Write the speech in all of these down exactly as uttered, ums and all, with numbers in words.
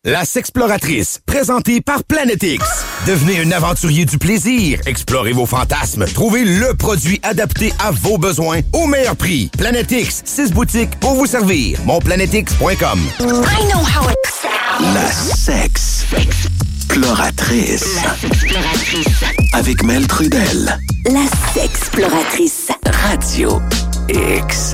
La Sexploratrice, présentée par Planetix. Devenez un aventurier du plaisir. Explorez vos fantasmes. Trouvez le produit adapté à vos besoins au meilleur prix. Planetix, six boutiques pour vous servir. mon planetix point com. I know how it sounds. La Sexploratrice. La Sexploratrice. Avec Mel Trudel. La Sexploratrice. Radio X.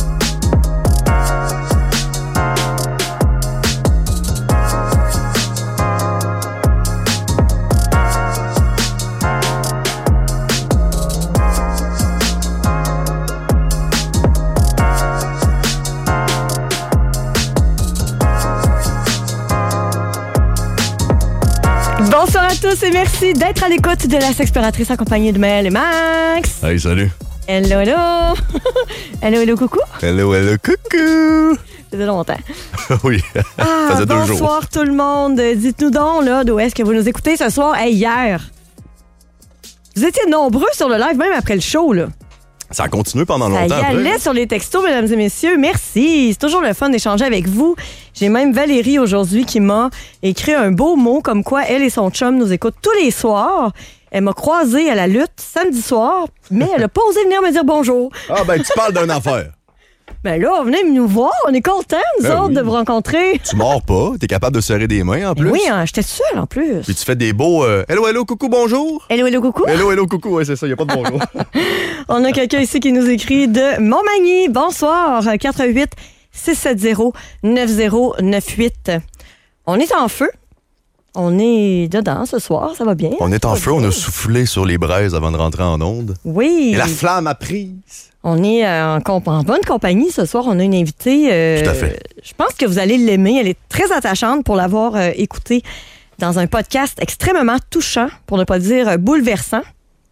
Bonsoir à tous et merci d'être à l'écoute de la Sexploratrice accompagnée de Mel et Max. Hey, salut. Hello, hello. Hello, hello, coucou. Hello, hello, coucou. Ça faisait longtemps. Oui, Ah, ça faisait deux jours. bonsoir tout le monde. Dites-nous donc, là, d'où est-ce que vous nous écoutez ce soir? Hey, hier, vous étiez nombreux sur le live, même après le show, là. Ça a continué pendant Ça y longtemps après. allait sur les textos, mesdames et messieurs. Merci. C'est toujours le fun d'échanger avec vous. J'ai même Valérie aujourd'hui qui m'a écrit un beau mot comme quoi elle et son chum nous écoutent tous les soirs. Elle m'a croisée à la lutte samedi soir, mais elle a pas osé venir me dire bonjour. Ah, ben, tu parles d'une affaire. Ben là, venez nous voir. On est contents, nous Ben autres, oui. de vous rencontrer. Tu mords pas, t'es capable de serrer des mains en plus. Oui, hein, j'étais seule en plus. Puis tu fais des beaux euh, hello, hello, coucou, bonjour. Hello, hello, coucou. Hello, hello, coucou, ouais, c'est ça, y a pas de bonjour. On a quelqu'un ici qui nous écrit de Montmagny. Bonsoir, quatre un huit, six sept zéro, neuf zéro neuf huit. On est en feu. On est dedans ce soir, ça va bien. On est en Ça feu, va on bien. a soufflé sur les braises avant de rentrer en onde. Oui. Et la flamme a prise. On est euh, en, comp- en bonne compagnie ce soir. On a une invitée. euh, Tout à fait. Je pense que vous allez l'aimer. Elle est très attachante pour l'avoir euh, écoutée dans un podcast extrêmement touchant, pour ne pas dire euh, bouleversant.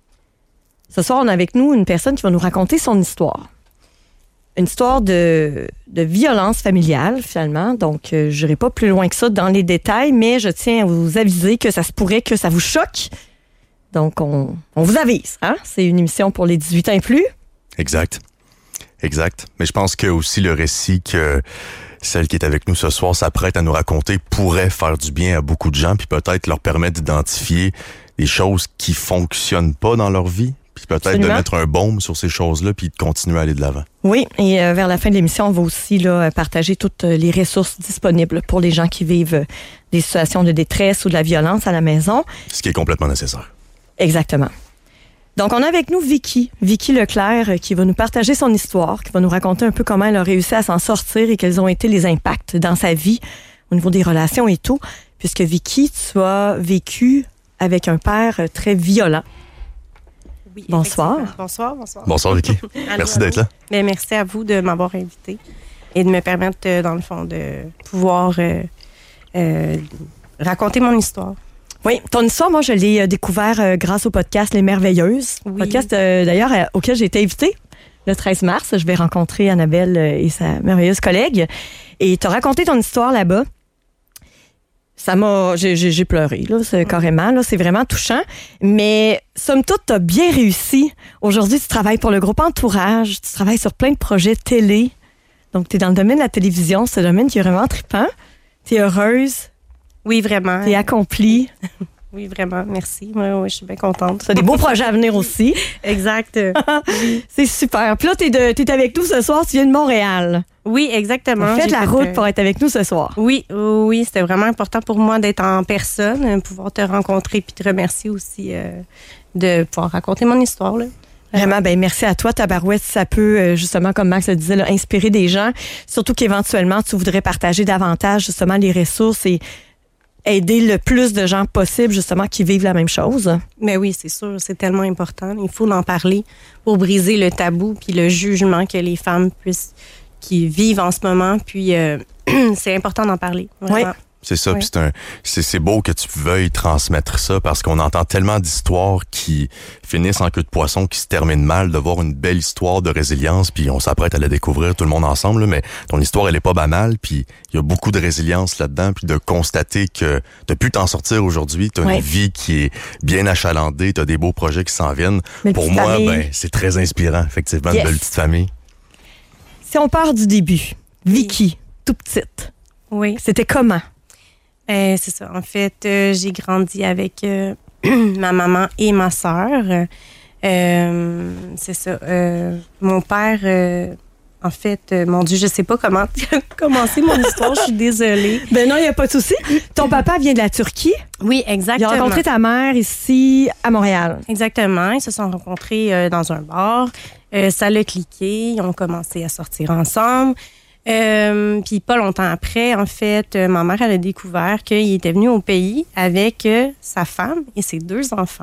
Ce soir, on a avec nous une personne qui va nous raconter son histoire. Une histoire de, de violence familiale, finalement. Donc, euh, je n'irai pas plus loin que ça dans les détails, mais je tiens à vous aviser que ça se pourrait que ça vous choque. Donc, on, on vous avise. Hein? C'est une émission pour les dix-huit ans et plus. Exact. Exact. Mais je pense que aussi le récit que celle qui est avec nous ce soir s'apprête à nous raconter pourrait faire du bien à beaucoup de gens, puis peut-être leur permettre d'identifier des choses qui fonctionnent pas dans leur vie, puis peut-être Absolument. de mettre un baume sur ces choses-là, puis de continuer à aller de l'avant. Oui, et euh, vers la fin de l'émission, on va aussi là, partager toutes euh, les ressources disponibles pour les gens qui vivent euh, des situations de détresse ou de la violence à la maison. Ce qui est complètement nécessaire. Exactement. Donc, on a avec nous Vicky, Vicky Leclerc, euh, qui va nous partager son histoire, qui va nous raconter un peu comment elle a réussi à s'en sortir et quels ont été les impacts dans sa vie au niveau des relations et tout, puisque Vicky, tu as vécu avec un père euh, très violent. Oui, Bonsoir. effectivement. Bonsoir, bonsoir. Bonsoir, Vicky. Allô, Merci allô. d'être là. Ben, merci à vous de m'avoir invité et de me permettre, euh, dans le fond, de pouvoir euh, euh, raconter mon histoire. Oui, ton histoire, moi, je l'ai euh, découvert euh, grâce au podcast Les Merveilleuses. Oui. Podcast, euh, d'ailleurs, euh, auquel j'ai été invitée. Le treize mars, je vais rencontrer Annabelle euh, et sa merveilleuse collègue. Et tu as raconté ton histoire là-bas. Ça m'a... J'ai, j'ai, j'ai pleuré, là, c'est, carrément. Là, c'est vraiment touchant. Mais, somme toute, tu as bien réussi. Aujourd'hui, tu travailles pour le groupe Entourage. Tu travailles sur plein de projets télé. Donc, tu es dans le domaine de la télévision. C'est un domaine qui est vraiment trippant. Tu es heureuse. Oui, vraiment. Tu es accomplie. Oui, vraiment. Merci. Oui, oui, je suis bien contente. Tu as des beaux projets à venir aussi. Exact. C'est super. Puis là, t'es, de, t'es avec nous ce soir. Tu viens de Montréal. Oui, exactement. Fais de J'ai la fait, route euh, pour être avec nous ce soir. Oui, oui, oui, c'était vraiment important pour moi d'être en personne, euh, pouvoir te rencontrer puis te remercier aussi euh, de pouvoir raconter mon histoire. Là. Vraiment, ben merci à toi, Tabarouette. Ça peut, euh, justement, comme Max le disait, là, inspirer des gens. Surtout qu'éventuellement, tu voudrais partager davantage, justement, les ressources et aider le plus de gens possible, justement, qui vivent la même chose. Mais oui, c'est sûr, c'est tellement important. Il faut en parler pour briser le tabou puis le jugement que les femmes puissent qui vivent en ce moment. Puis euh, c'est important d'en parler. Vraiment. Oui. C'est ça, Oui. puis c'est un, c'est, c'est beau que tu veuilles transmettre ça parce qu'on entend tellement d'histoires qui finissent en queue de poisson, qui se terminent mal, de voir une belle histoire de résilience, puis on s'apprête à la découvrir tout le monde ensemble, là, mais ton histoire, elle est pas banale, puis il y a beaucoup de résilience là-dedans, puis de constater que t'as pu t'en sortir aujourd'hui, t'as Oui. une vie qui est bien achalandée, t'as des beaux projets qui s'en viennent. Belle Pour petite moi, famille. ben c'est très inspirant, effectivement, Yes. une belle petite famille. Si on part du début, Vicky, tout petite, Oui. c'était comment? Euh, c'est ça. En fait, euh, j'ai grandi avec euh, ma maman et ma sœur. Euh, c'est ça. Euh, mon père, euh, en fait, euh, mon Dieu, je sais pas comment commencer mon histoire. Je suis désolée. Ben non, il n'y a pas de souci. Ton papa vient de la Turquie. Oui, Il exactement. a rencontré ta mère ici à Montréal. Exactement. Ils se sont rencontrés euh, dans un bar. Euh, ça l'a cliqué. Ils ont commencé à sortir ensemble. Euh, puis pas longtemps après, en fait, euh, ma mère elle a découvert qu'il était venu au pays avec euh, sa femme et ses deux enfants.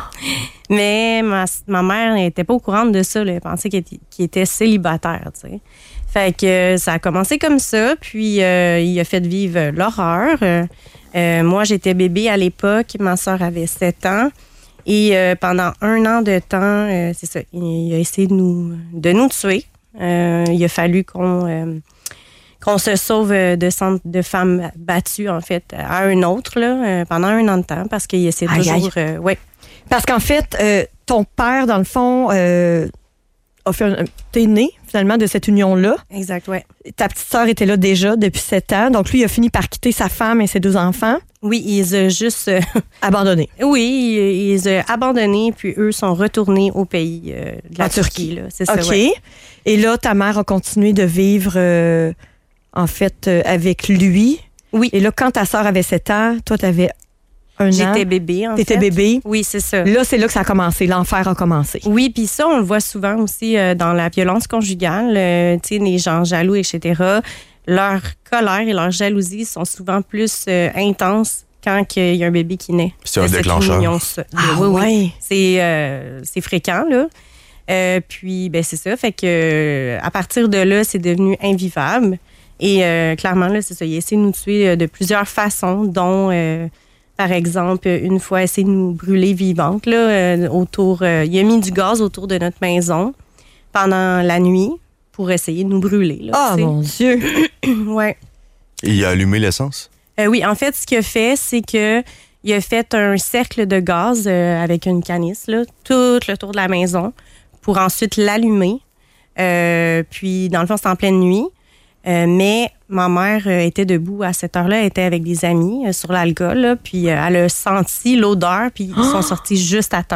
Mais ma, ma mère n'était pas au courant de ça. Là. Elle pensait qu'il était, qu'il était célibataire. Tu sais. Fait que euh, ça a commencé comme ça. Puis euh, il a fait vivre l'horreur. Euh, euh, moi, j'étais bébé à l'époque. Ma soeur avait sept ans. Et euh, pendant un an de temps, euh, c'est ça, il a essayé de nous, de nous tuer. Euh, il a fallu qu'on euh, qu'on se sauve de centres de femmes battues, en fait, à un autre, là, euh, pendant un an de temps, parce qu'il essaie Aïe, toujours... aïe. Euh, ouais. Parce qu'en fait, euh, ton père, dans le fond, euh, a fait un- t'es né, finalement, de cette union-là. Exact, ouais. Ta petite sœur était là déjà depuis sept ans. Donc, lui, il a fini par quitter sa femme et ses deux enfants. Oui, ils ont juste... euh, Abandonnés. oui, ils, ils ont abandonné, puis eux sont retournés au pays euh, de la En Turquie. Turquie. Là, c'est ça, OK. ouais. Et là, ta mère a continué de vivre, euh, en fait, euh, avec lui. Oui. Et là, quand ta sœur avait sept ans, toi, t'avais un an. J'étais bébé, en T'étais fait. bébé. Oui, c'est ça. Là, c'est là que ça a commencé. L'enfer a commencé. Oui, puis ça, on le voit souvent aussi euh, dans la violence conjugale. Euh, tu sais, les gens jaloux, et cetera. Leur colère et leur jalousie sont souvent plus euh, intenses quand il y a un bébé qui naît. C'est un De cette déclencheur. union-là. Ah, oui, oui. ouais. C'est euh, c'est fréquent, là. Euh, puis, ben c'est ça. Fait que euh, à partir de là, c'est devenu invivable. Et euh, clairement, là, c'est ça. Il a essayé de nous tuer euh, de plusieurs façons, dont, euh, par exemple, une fois, essayer de nous brûler vivantes, là, euh, autour... euh, il a mis du gaz autour de notre maison pendant la nuit pour essayer de nous brûler. Là, Ah, tu sais. mon Dieu. Ouais. Et il a allumé l'essence? Euh, oui, en fait, ce qu'il a fait, c'est que il a fait un cercle de gaz euh, avec une canisse, là, tout le tour de la maison, pour ensuite l'allumer. Euh, puis, dans le fond, c'était en pleine nuit. Euh, mais ma mère euh, était debout à cette heure-là, elle était avec des amis euh, sur l'alcool, là, puis euh, elle a senti l'odeur, puis ils sont sortis juste à temps.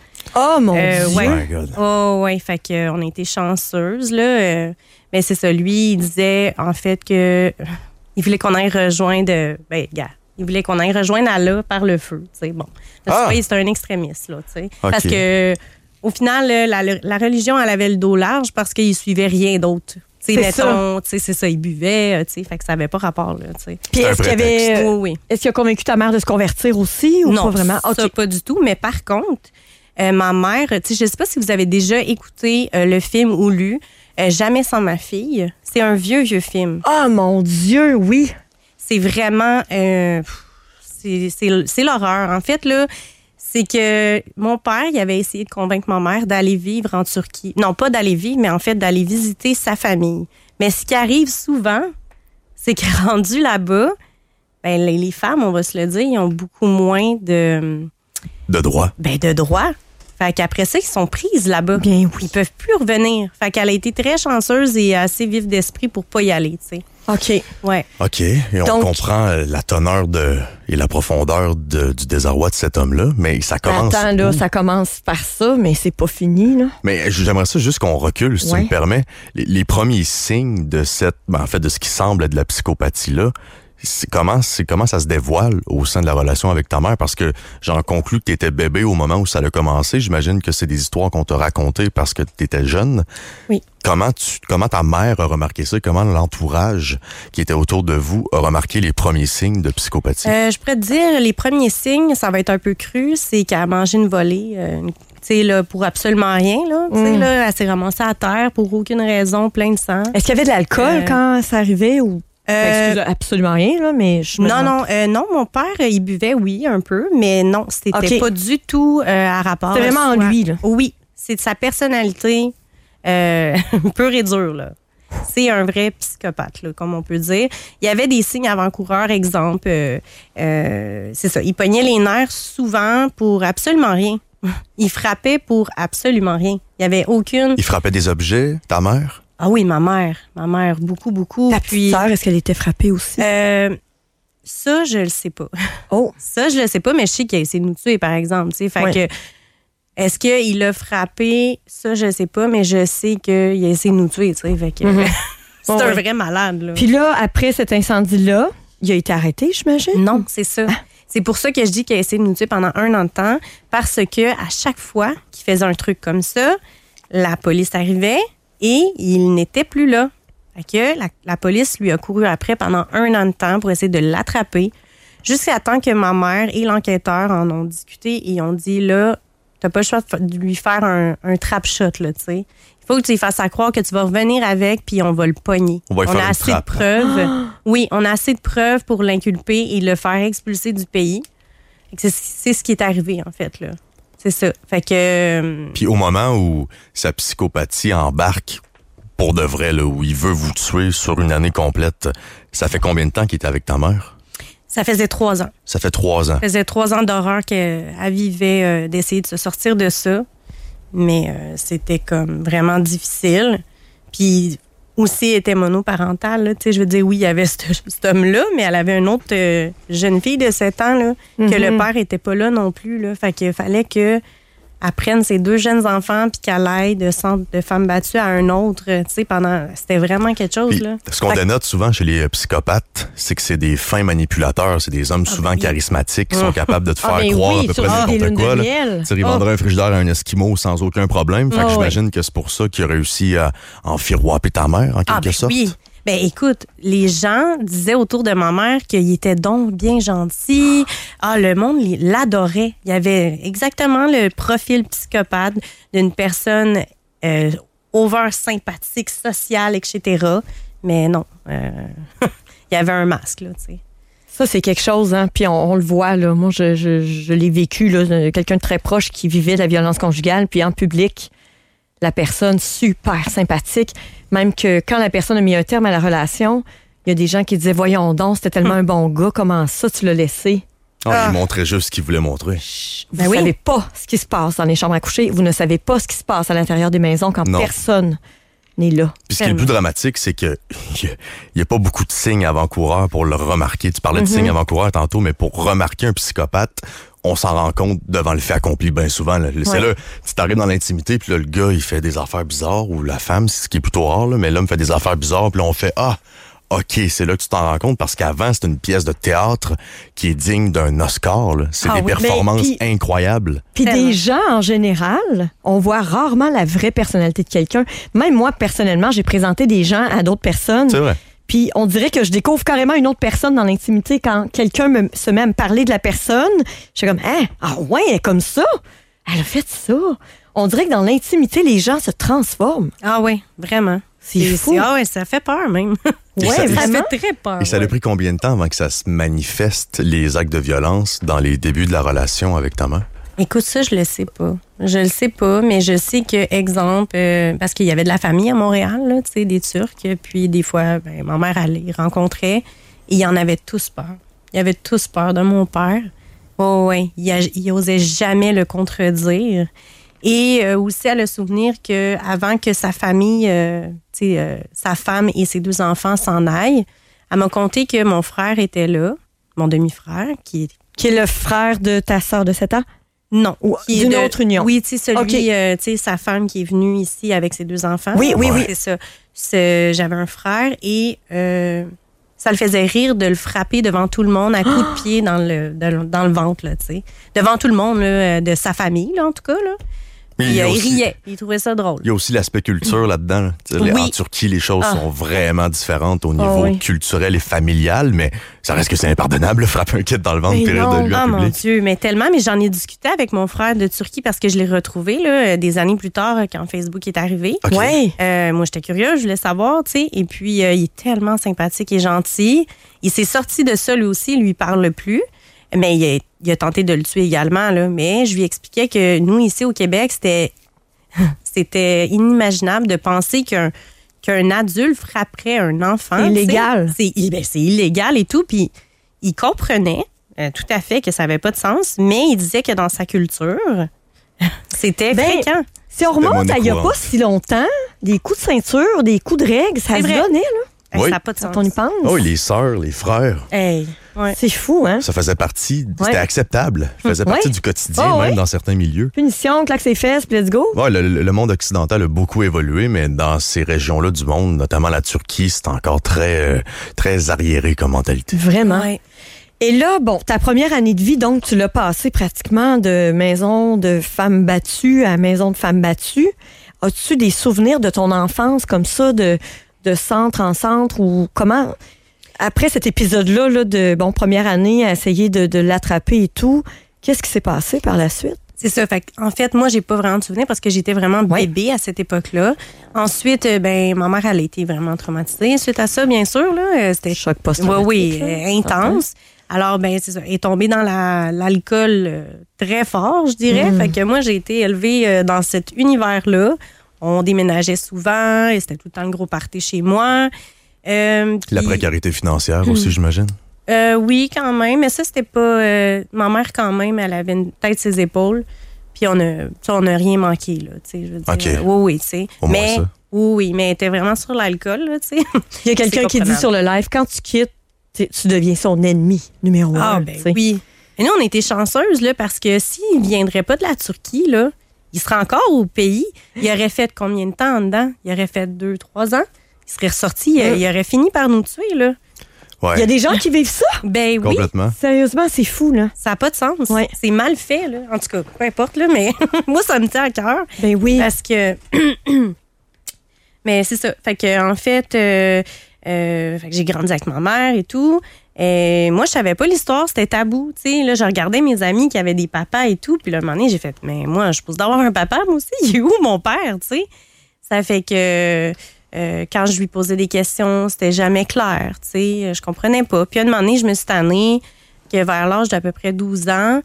Oh, mon Euh, Dieu. ouais. My God. Oh, ouais, fait qu'on a été chanceuses, là. Euh, mais c'est ça, lui, il disait, en fait, que euh, il voulait qu'on aille rejoindre, euh, ben, gars, il voulait qu'on aille rejoindre Allah par le feu, tu sais, bon. Parce Ah! que c'est un extrémiste, là, tu sais. Ok. Parce que, au final, là, la, la religion, elle avait le dos large parce qu'il suivait rien d'autre. Tu sais, C'est mettons, tu sais, c'est ça, il buvait, euh, tu sais, fait que ça avait pas rapport, là, tu sais. Puis C'est un est-ce qu'il y prétexte. avait. Oui, oui. Est-ce qu'il a convaincu ta mère de se convertir aussi ou Non, pas vraiment? ça, OK. pas du tout. Mais par contre, euh, ma mère, tu sais, je sais pas si vous avez déjà écouté euh, le film ou lu euh, Jamais sans ma fille. C'est un vieux, vieux film. Oh, mon Dieu, oui. C'est vraiment... euh, c'est c'est- c'est l'horreur. En fait, là, c'est que mon père, il avait essayé de convaincre ma mère d'aller vivre en Turquie. Non, pas d'aller vivre, mais en fait d'aller visiter sa famille. Mais ce qui arrive souvent, c'est que rendu là-bas, ben, les, les femmes, on va se le dire, ils ont beaucoup moins de... De droit. Ben, de droit. Fait qu'après ça, ils sont prises là-bas. Bien oui. Ils peuvent plus revenir. Fait qu'elle a été très chanceuse et assez vive d'esprit pour pas y aller, tu sais. OK. Ouais. OK. Et on Donc- comprend euh, la teneur de, et la profondeur de- du désarroi de cet homme-là, mais ça commence. Attends, là, où? ça commence par ça, mais c'est pas fini, là. Mais j'aimerais ça juste qu'on recule, si Ouais. tu me permets. Les, les premiers signes de cette, ben, en fait, de ce qui semble être de la psychopathie-là, c'est comment, c'est comment ça se dévoile au sein de la relation avec ta mère? Parce que j'en conclus que tu étais bébé au moment où ça a commencé. J'imagine que c'est des histoires qu'on t'a racontées parce que tu étais jeune. Oui. Comment tu, comment ta mère a remarqué ça? Comment l'entourage qui était autour de vous a remarqué les premiers signes de psychopathie? Euh, je pourrais te dire, les premiers signes, ça va être un peu cru, c'est qu'elle a mangé une volée, euh, une- tu sais, là, pour absolument rien, là. Tu sais, Mm. là, elle s'est ramassée à terre pour aucune raison, plein de sang. Est-ce qu'il y avait de l'alcool Euh, quand ça arrivait ou. Ben, Euh, excuse, absolument rien, là, mais je me non, demande. non, euh, non, mon père, euh, il buvait, oui, un peu, mais non, c'était Ok. pas du tout euh, à rapport. C'était vraiment en soit- lui, là. Oui, c'est de sa personnalité euh, pure et dure, là. C'est un vrai psychopathe, là, comme on peut dire. Il y avait des signes avant-coureurs, exemple, euh, euh, c'est ça, il pognait les nerfs souvent pour absolument rien. Il frappait pour absolument rien. Il y avait aucune... Il frappait des objets, ta mère? Ah oui, ma mère, ma mère, beaucoup, beaucoup. Ta Puis, petite sœur, est-ce qu'elle était frappée aussi? euh, Ça, je le sais pas. Oh. Ça, je le sais pas, mais je sais qu'il a essayé de nous tuer, par exemple. T'sais. Fait Oui. que, est-ce qu'il l'a frappé? Ça, je sais pas, mais je sais qu'il a essayé de nous tuer. T'sais. Fait que, Mm-hmm. c'est Oh, un oui. vrai malade. Là. Puis là, après cet incendie-là, il a été arrêté, j'imagine? Non, c'est ça. C'est pour ça que je dis qu'il a essayé de nous tuer pendant un an de temps, parce que à chaque fois qu'il faisait un truc comme ça, la police arrivait et il n'était plus là. Fait que la, la police lui a couru après pendant un an de temps pour essayer de l'attraper, jusqu'à temps que ma mère et l'enquêteur en ont discuté et ont dit, là, t'as pas le choix de fa- de lui faire un, un trap shot, là, tu sais. Il faut que tu lui fasses à croire que tu vas revenir avec, puis on va le pogner. On va lui faire a une assez trappe. de preuves. Oui, on a assez de preuves pour l'inculper et le faire expulser du pays. Fait que C'est, c'est ce qui est arrivé, en fait, là. C'est ça. Fait que... euh, Puis au moment où sa psychopathie embarque pour de vrai, là, où il veut vous tuer sur une année complète, ça fait combien de temps qu'il était avec ta mère? ça faisait trois ans. Ça fait trois ans. Ça faisait trois ans d'horreur qu'elle elle vivait, euh, d'essayer de se sortir de ça. Mais euh, c'était comme vraiment difficile. Puis aussi, elle était monoparentale. Là. Tu sais, je veux dire, oui, il y avait cet, cet homme-là, mais elle avait une autre euh, jeune fille de sept ans là, que Mhm. le père était pas là non plus. Là. Fait qu'il fallait que elle prenne ses deux jeunes enfants puis qu'elle aille de centre de femmes battues à un autre. Tu sais, pendant... C'était vraiment quelque chose. Puis, Là. ce qu'on Fait que- dénote souvent chez les euh, psychopathes, c'est que c'est des fins manipulateurs, c'est des hommes souvent oui. charismatiques qui sont capables de te faire Ah, ben croire oui, à peu sur près des n'importe lunes quoi. de là. miel. Tu sais, ils Ah. vendraient un frigidaire à un Esquimau sans aucun problème. Fait que Ah, j'imagine que c'est pour ça qu'il a réussi à enfiroiper ta mère, en quelque Ah, ben sorte. oui. Ben écoute, les gens disaient autour de ma mère qu'il était donc bien gentil. Ah, le monde il l'adorait. Il y avait exactement le profil psychopathe d'une personne euh, over sympathique, sociale, et cetera. Mais non, euh, il y avait un masque, là, tu sais. Ça, c'est quelque chose, hein. Puis on, on le voit, là. Moi, je, je, je l'ai vécu, là. Quelqu'un de très proche qui vivait la violence conjugale, puis en public, la personne super sympathique. Même que quand la personne a mis un terme à la relation, il y a des gens qui disaient, voyons donc, c'était tellement un bon gars, comment ça, tu l'as laissé? Ah, il montrait juste ce qu'il voulait montrer. Vous Ben ne oui. savez pas ce qui se passe dans les chambres à coucher. Vous ne savez pas ce qui se passe à l'intérieur des maisons quand Non. personne n'est là. Puis ce qui est le plus dramatique, c'est que il n'y a pas beaucoup de signes avant-coureurs pour le remarquer. Tu parlais de signes avant-coureurs tantôt, mais pour remarquer un psychopathe, on s'en rend compte devant le fait accompli bien souvent. Là. C'est Ouais. là, tu t'arrives dans l'intimité, puis là, le gars, il fait des affaires bizarres, ou la femme, c'est ce qui est plutôt rare, là, mais l'homme fait des affaires bizarres, puis là, on fait « Ah, OK, c'est là que tu t'en rends compte, parce qu'avant, c'est une pièce de théâtre qui est digne d'un Oscar. là. C'est Ah des oui, performances mais puis- incroyables. Puis Tellement. des gens, en général, on voit rarement la vraie personnalité de quelqu'un. Même moi, personnellement, j'ai présenté des gens à d'autres personnes. C'est vrai. Puis on dirait que je découvre carrément une autre personne dans l'intimité quand quelqu'un me- se met à me parler de la personne. Je suis comme, hein, ah ouais, elle est comme ça. Elle a fait ça. On dirait que dans l'intimité, les gens se transforment. Ah oui, vraiment. C'est fou. Ah ouais, ça fait peur même. Et Ouais, ça- et ça vraiment. fait très peur. Et ça ouais. a pris combien de temps avant que ça se manifeste, les actes de violence, dans les débuts de la relation avec ta mère? Écoute, ça, je le sais pas. Je le sais pas, mais je sais que, exemple, euh, parce qu'il y avait de la famille à Montréal, là, tu sais, des Turcs, puis des fois, ben, ma mère, elle les rencontrait, et ils en avaient tous peur. Ils avaient tous peur de mon père. Oh, ouais, il, a- il osait jamais le contredire. Et euh, aussi, elle a le souvenir que avant que sa famille, euh, tu sais, euh, sa femme et ses deux enfants s'en aillent, elle m'a conté que mon frère était là, mon demi-frère, qui est Qui est le frère de ta sœur de sept ans? non. Ou Qui est d'une de- autre union? Oui, tu sais, celui, OK. euh, tu sais, sa femme qui est venue ici avec ses deux enfants. Oui, oui, oui. C'est ça. C'est- J'avais un frère et euh, ça le faisait rire de le frapper devant tout le monde à coups de pied dans le, de- dans le ventre, là, tu sais. Devant tout le monde, là, de sa famille, là, en tout cas, là. Mais Puis, il y a euh, il aussi- riait. Il trouvait ça drôle. Il y a aussi l'aspect culture là-dedans. là. Tu sais, les- Oui. En Turquie, les choses Ah. sont vraiment différentes au niveau Ah oui. culturel et familial, mais ça reste que c'est impardonnable, frapper un kid dans le ventre Mais et rire de non. lui en Ah mon public. Dieu, mais tellement, mais j'en ai discuté avec mon frère de Turquie parce que je l'ai retrouvé là, des années plus tard quand Facebook est arrivé. OK. Ouais. Euh, moi, j'étais curieuse, je voulais savoir, tu sais. Et puis, euh, il est tellement sympathique et gentil. Il s'est sorti de ça, lui aussi, il lui parle plus. Mais il a, il a tenté de le tuer également, là. Mais je lui expliquais que nous, ici, au Québec, c'était, c'était inimaginable de penser qu'un, qu'un adulte frapperait un enfant. C'est illégal. tu sais. C'est, ben, c'est illégal et tout. Puis, il comprenait euh, tout à fait que ça n'avait pas de sens, mais il disait que dans sa culture, c'était Ben, fréquent. Si on remonte monnaie à il n'y a courante. pas si longtemps, des coups de ceinture, des coups de règle, ça C'est se vrai. donnait, là. Hey, Oui. Ça n'a pas de sens. Quand on y pense. Oh, les sœurs, les frères. Hey, ouais. C'est fou, hein? Ça faisait partie, c'était Ouais. acceptable. Ça faisait Ouais. partie du quotidien, Oh, même ouais. dans certains milieux. Punition, claque ses fesses, puis let's go. Ouais, le, le monde occidental a beaucoup évolué, mais dans ces régions-là du monde, notamment la Turquie, c'est encore très, euh, très arriéré comme mentalité. Vraiment. Ouais. Et là, bon, ta première année de vie, donc, tu l'as passée pratiquement de maison de femmes battues à maison de femmes battues. As-tu des souvenirs de ton enfance comme ça, de, de centre en centre, ou comment, après cet épisode-là, là, de, bon, première année, à essayer de, de l'attraper et tout, qu'est-ce qui s'est passé par la suite? C'est ça. Fait en fait, moi, j'ai pas vraiment de souvenirs parce que j'étais vraiment Ouais. bébé à cette époque-là. Ensuite, euh, ben, ma mère, elle a été vraiment traumatisée. Suite à ça, bien sûr, là, euh, c'était Choc Oui, post-traumatique. oui, là. euh, intense. Alors, ben, c'est ça. Elle est tombée dans la- l'alcool euh, très fort, je dirais. Mm. Fait que moi, j'ai été élevée euh, dans cet univers-là. On déménageait souvent et c'était tout le temps le gros party chez moi. Euh, La puis- précarité financière Hmm. aussi, j'imagine. euh, oui, quand même. Mais ça, c'était pas... euh, ma mère, quand même, elle avait une tête ses épaules. Puis on a, tu sais, on n'a rien manqué, là. Tu sais, je veux dire. OK. Euh, oui, oui, tu sais. Au moins Mais, ça. oui, oui, mais elle était vraiment sur l'alcool, là, tu sais. Il y a quelqu'un C'est qui dit comprenable. sur le live, quand tu quittes, t'es- tu deviens son ennemi numéro Ah, un. ben tu sais. oui. Et nous, on était chanceuses, là, parce que s'il ne viendrait pas de la Turquie, là, il serait encore au pays. Il aurait fait combien de temps en dedans? Il aurait fait deux, trois ans. Il serait ressorti, il, il aurait fini par nous tuer, là. Ouais, Il y a des gens qui vivent ça. Ben oui, complètement. Sérieusement, c'est fou, là. ça n'a pas de sens. Ouais. C'est mal fait, là. En tout cas, peu importe, là, mais moi, ça me tient à cœur. Ben oui. Parce que. Mais c'est ça. Fait que, en fait, euh, euh, fait que j'ai grandi avec ma mère et tout. Et moi, je savais pas l'histoire, c'était tabou. Tu sais, là, je regardais mes amis qui avaient des papas et tout. Puis là, un moment donné, j'ai fait, mais moi, je suppose d'avoir un papa, moi aussi. Il est où mon père, tu sais? Ça fait que. Euh, quand je lui posais des questions, c'était jamais clair, tu sais, je comprenais pas. Puis à un moment donné, je me suis tannée que vers l'âge d'à peu près douze ans,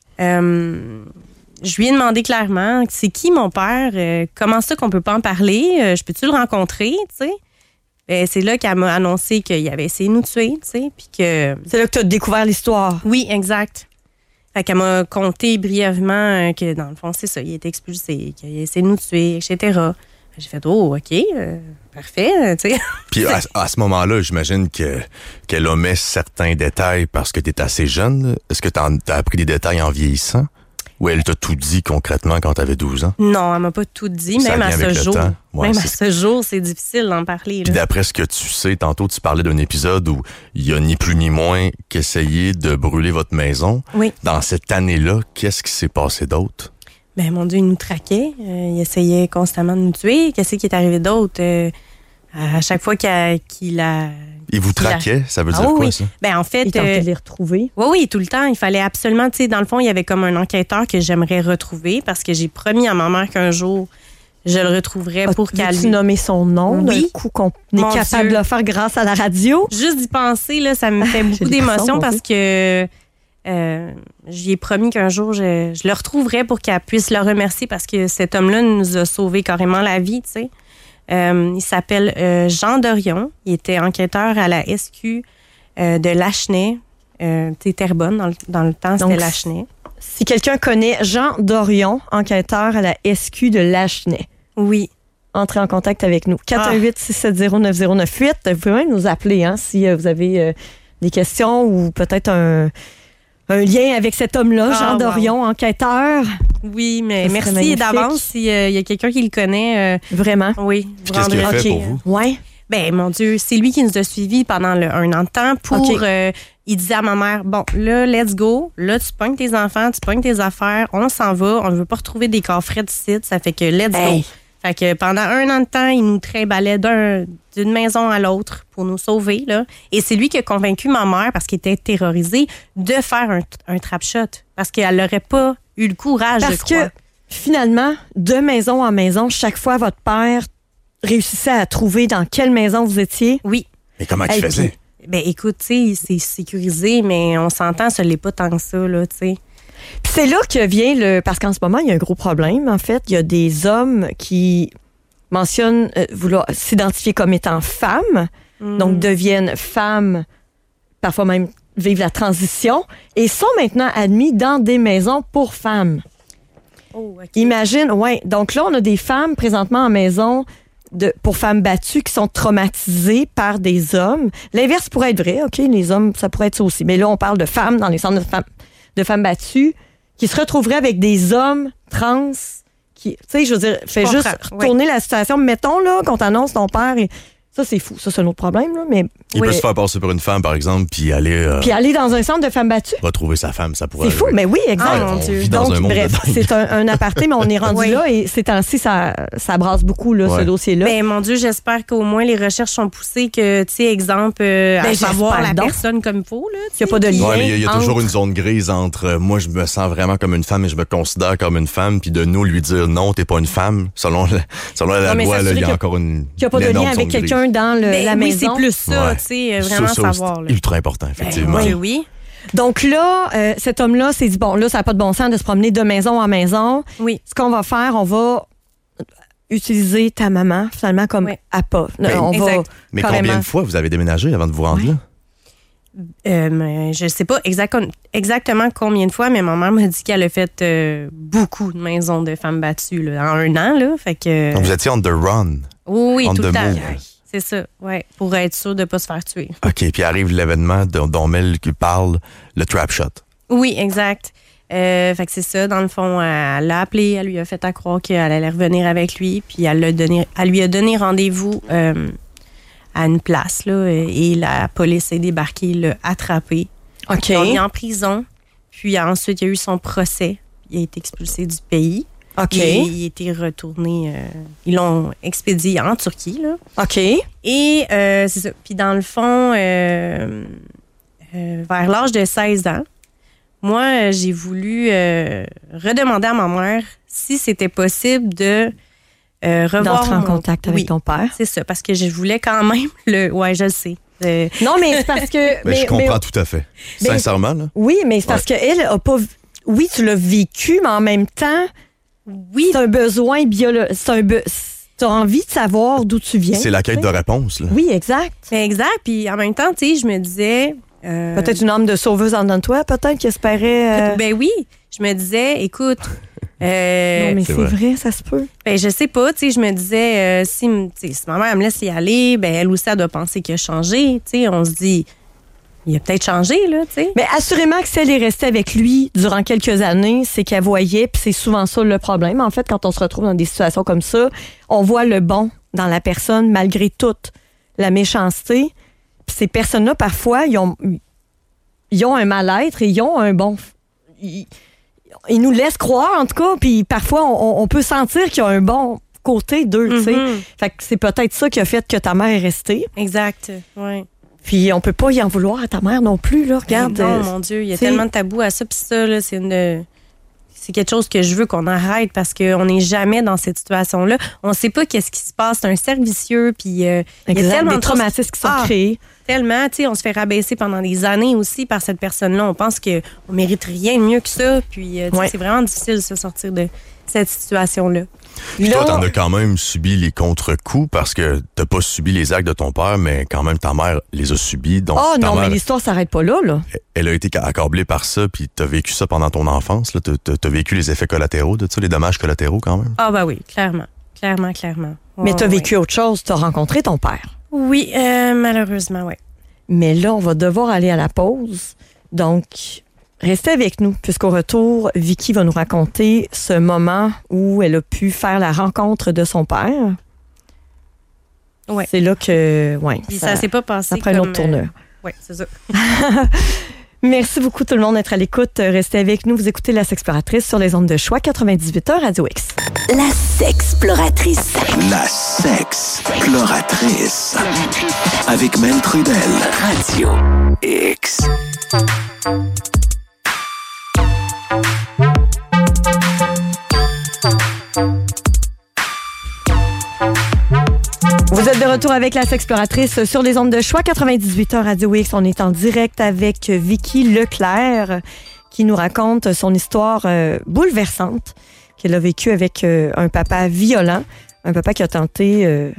euh, je lui ai demandé clairement, c'est qui mon père? Euh, comment ça qu'on peut pas en parler? Euh, je peux-tu le rencontrer, tu sais? Ben, c'est là qu'elle m'a annoncé qu'il avait essayé de nous tuer, tu sais, puis que... C'est là que tu as découvert l'histoire. Oui, exact. Fait qu'elle m'a conté brièvement euh, que, dans le fond, c'est ça, il a été expulsé, qu'il a essayé de nous tuer, et cetera. J'ai fait, oh, OK, euh, parfait, euh, tu sais. Puis à, à ce moment-là, j'imagine que qu'elle omet certains détails parce que tu es assez jeune. Est-ce que tu as appris des détails en vieillissant? Ou elle t'a tout dit concrètement quand tu avais douze ans? Non, elle m'a pas tout dit, Ça même à vient ce avec le jour. temps. Ouais, même à c'est- ce jour, c'est difficile d'en parler. Puis Là. d'après ce que tu sais, tantôt tu parlais d'un épisode où il y a ni plus ni moins qu'essayer de brûler votre maison. Oui. Dans cette année-là, qu'est-ce qui s'est passé d'autre? Ben, mon Dieu, il nous traquait. Euh, il essayait constamment de nous tuer. Qu'est-ce qui est arrivé d'autre? Euh, à chaque fois qu'il a... qu'il a Il vous qu'il a- traquait? Ça veut Ah dire oui, quoi, oui. ça? Ben, en fait... Il tentait euh, de les retrouver. Oui, oui, tout le temps. Il fallait absolument, tu sais, dans le fond, il y avait comme un enquêteur que j'aimerais retrouver parce que j'ai promis à ma mère qu'un jour, je le retrouverais pour qu'elle... As-tu nommé son nom Oui. d'un coup qu'on est Mon capable Dieu. de le faire grâce à la radio? Juste d'y penser, là, ça me fait beaucoup des frissons, d'émotions moi parce aussi. que euh, j'y ai promis qu'un jour, je, je le retrouverais pour qu'elle puisse le remercier parce que cet homme-là nous a sauvé carrément la vie, tu sais. Euh, il s'appelle euh, Jean Dorion. Il était enquêteur à la S Q euh, de Lachenay. Euh, tu sais, Terrebonne, dans le, dans le temps, c'était Donc, Lachenay. Si quelqu'un connaît Jean Dorion, enquêteur à la S Q de Lachenay, Oui. entrez en contact avec nous. quatre un huit, six sept zéro, neuf zéro neuf huit. Vous pouvez même nous appeler hein, si euh, vous avez euh, des questions ou peut-être un, un lien avec cet homme-là, Ah, Jean wow. Dorion, enquêteur. Oui, mais Ça serait merci magnifique. d'avance s'il y a quelqu'un qui le connaît. euh, Vraiment. oui. Puis qu'est-ce qu'il a rendrez- fait OK. pour vous? Ouais. Ben, mon Dieu, c'est lui qui nous a suivis pendant le, un an de temps pour... OK. euh, il disait à ma mère, bon, là, let's go. Là, tu pognes tes enfants, tu pognes tes affaires, on s'en va. On ne veut pas retrouver des coffrets de site. Ça fait que let's Hey. go. Fait que pendant un an de temps, il nous trimbalait d'un, d'une maison à l'autre pour nous sauver, là. Et c'est lui qui a convaincu ma mère, parce qu'il était terrorisé, de faire un, un trap shot. Parce qu'elle n'aurait pas eu le courage, Parce je crois. que finalement, de maison en maison, chaque fois, votre père réussissait à trouver dans quelle maison vous étiez. Oui. Mais comment Hey, il faisait? Ben écoute, tu sais, c'est sécurisé, mais on s'entend, ça l'est pas tant que ça, là, tu sais. Puis c'est là que vient le... Parce qu'en ce moment, il y a un gros problème, en fait. Il y a des hommes qui mentionnent euh, vouloir s'identifier comme étant femmes, donc deviennent femmes, parfois même vivent la transition, et sont maintenant admis dans des maisons pour femmes. Oh, OK. Imagine, ouais. Donc là, on a des femmes présentement en maison de, pour femmes battues qui sont traumatisées par des hommes. L'inverse pourrait être vrai, OK? Les hommes, ça pourrait être ça aussi. Mais là, on parle de femmes dans les centres de femmes, de femmes battues qui se retrouveraient avec des hommes trans qui, tu sais, je veux dire, fais juste retourner oui. la situation. Mettons, là, qu'on t'annonce ton père et... Ça, c'est fou. Ça, c'est un autre problème, là, mais... Il oui. peut se faire passer pour une femme, par exemple, puis aller... Euh, puis aller dans un centre de femmes battues. Retrouver sa femme, ça pourrait... C'est fou, mais oui, exact. Ah, mon Dieu. Donc, bref, c'est un, un aparté, mais on est rendu oui. là et ces temps-ci, ça, ça brasse beaucoup, là, ouais. ce dossier-là. Ben, mon Dieu, j'espère qu'au moins les recherches sont poussées, que, tu sais, exemple, euh, ben, à savoir la donc. personne comme il faut, là. Il n'y a pas de lien. Ouais, mais il y a, y a entre... toujours une zone grise entre euh, moi, je me sens vraiment comme une femme et je me considère comme une femme, puis de nous lui dire non, t'es pas une femme. Selon, le, selon la non, loi, il y a encore une. Il n'y a pas de lien avec quelqu'un dans le, la maison. Oui, c'est plus ça, tu sais, vraiment ça, ça, savoir. C'est ultra important, effectivement. Ben, oui, oui. Donc là, euh, cet homme-là s'est dit, bon, là, ça n'a pas de bon sens de se promener de maison en maison. Oui. Ce qu'on va faire, on va utiliser ta maman, finalement, comme oui. appât. Mais, on exact. va Mais carrément... combien de fois vous avez déménagé avant de vous rendre oui. là? Euh, je sais pas exact, exactement combien de fois, mais ma mère m'a dit qu'elle a fait euh, beaucoup de maisons de femmes battues là, en un an. Là, fait que... Donc vous étiez on the run. Oui, oui on tout le temps. Move. C'est ça, ouais, pour être sûr de ne pas se faire tuer. OK, puis arrive l'événement dont, dont Mel parle, le trap shot. Oui, exact. Euh, fait que c'est ça, dans le fond, elle l'a appelé, elle lui a fait à croire qu'elle allait revenir avec lui, puis elle, l'a donné, elle lui a donné rendez-vous euh, à une place, là, et la police est débarquée, l'a attrapé. OK. Ils l'ont mis en prison, puis ensuite, il y a eu son procès. Il a été expulsé du pays. OK. Et il a été retourné, euh, ils l'ont expédié en Turquie, là. OK. Et euh, c'est ça. Puis dans le fond, euh, euh, vers l'âge de seize ans, moi, j'ai voulu euh, redemander à ma mère si c'était possible de euh, revoir d'entrer en mon... contact avec oui, ton père. C'est ça, parce que je voulais quand même le... Ouais, je le sais. Euh... Non, mais c'est parce que... mais, mais je comprends mais... tout à fait. Mais, sincèrement, là. Oui, mais c'est parce ouais. qu'elle a pas... Oui, tu l'as vécu, mais en même temps... Oui. C'est un besoin biologique. C'est un be... Tu as envie de savoir d'où tu viens. C'est la quête de réponse. Là. Oui, exact. Exact. Puis en même temps, tu sais, je me disais... Euh... Peut-être une âme de sauveuse en dedans de toi, peut-être, qui espérait... Euh... Ben oui. Je me disais, écoute... Euh... non, mais c'est, c'est vrai. vrai, ça se peut. Ben je sais pas, tu sais, je me disais, euh, si, si ma mère me laisse y aller, ben elle aussi, elle doit penser qu'il a changé. Tu sais, on se dit... Il a peut-être changé, là, tu sais. Mais assurément que si elle est restée avec lui durant quelques années, c'est qu'elle voyait, puis c'est souvent ça le problème. En fait, quand on se retrouve dans des situations comme ça, on voit le bon dans la personne malgré toute la méchanceté. Puis ces personnes-là, parfois, ils ont, ils ont un mal-être et ils ont un bon... Ils, ils nous laissent croire, en tout cas, puis parfois, on, on peut sentir qu'il y a un bon côté d'eux, tu sais. Mm-hmm. Fait que c'est peut-être ça qui a fait que ta mère est restée. Exact, oui. Puis on peut pas y en vouloir à ta mère non plus, là. Regarde. Non, euh, mon Dieu, il y a c'est... tellement de tabous à ça. Puis ça, là, c'est une... C'est quelque chose que je veux qu'on arrête parce qu'on n'est jamais dans cette situation-là. On sait pas qu'est-ce qui se passe. C'est un cercle vicieux. Puis euh, il y a tellement des traumatismes qui sont ah, créés. Tellement, tu sais, on se fait rabaisser pendant des années aussi par cette personne-là. On pense qu'on mérite rien de mieux que ça. Puis euh, ouais. c'est vraiment difficile de se sortir de cette situation-là. Puis toi, t'en as quand même subi les contre-coups parce que t'as pas subi les actes de ton père, mais quand même ta mère les a subis. Donc oh non, mère, mais l'histoire s'arrête pas là, là. Elle a été accablée par ça, puis t'as vécu ça pendant ton enfance. Là. T'as, t'as vécu les effets collatéraux de ça, les dommages collatéraux quand même. Ah bah oui, clairement. Clairement, clairement. Oh, mais t'as ouais. vécu autre chose, t'as rencontré ton père. Oui, euh, malheureusement, oui. Mais là, on va devoir aller à la pause. Donc... Restez avec nous, puisqu'au retour, Vicky va nous raconter ce moment où elle a pu faire la rencontre de son père. Ouais. C'est là que... Ouais, ça, ça s'est pas passé ça prend comme... une autre tournure. Euh... Oui, c'est ça. Merci beaucoup tout le monde d'être à l'écoute. Restez avec nous. Vous écoutez La Sexploratrice sur les ondes de choix quatre-vingt-dix-huit heures Radio X. La Sexploratrice. La Sexploratrice. Avec Mel Trudel. Radio X. Vous êtes de retour avec La Sexploratrice sur les ondes de choix quatre-vingt-dix-huit heures Radio X. On est en direct avec Vicky Leclerc qui nous raconte son histoire euh, bouleversante qu'elle a vécue avec euh, un papa violent, un papa qui a tenté euh,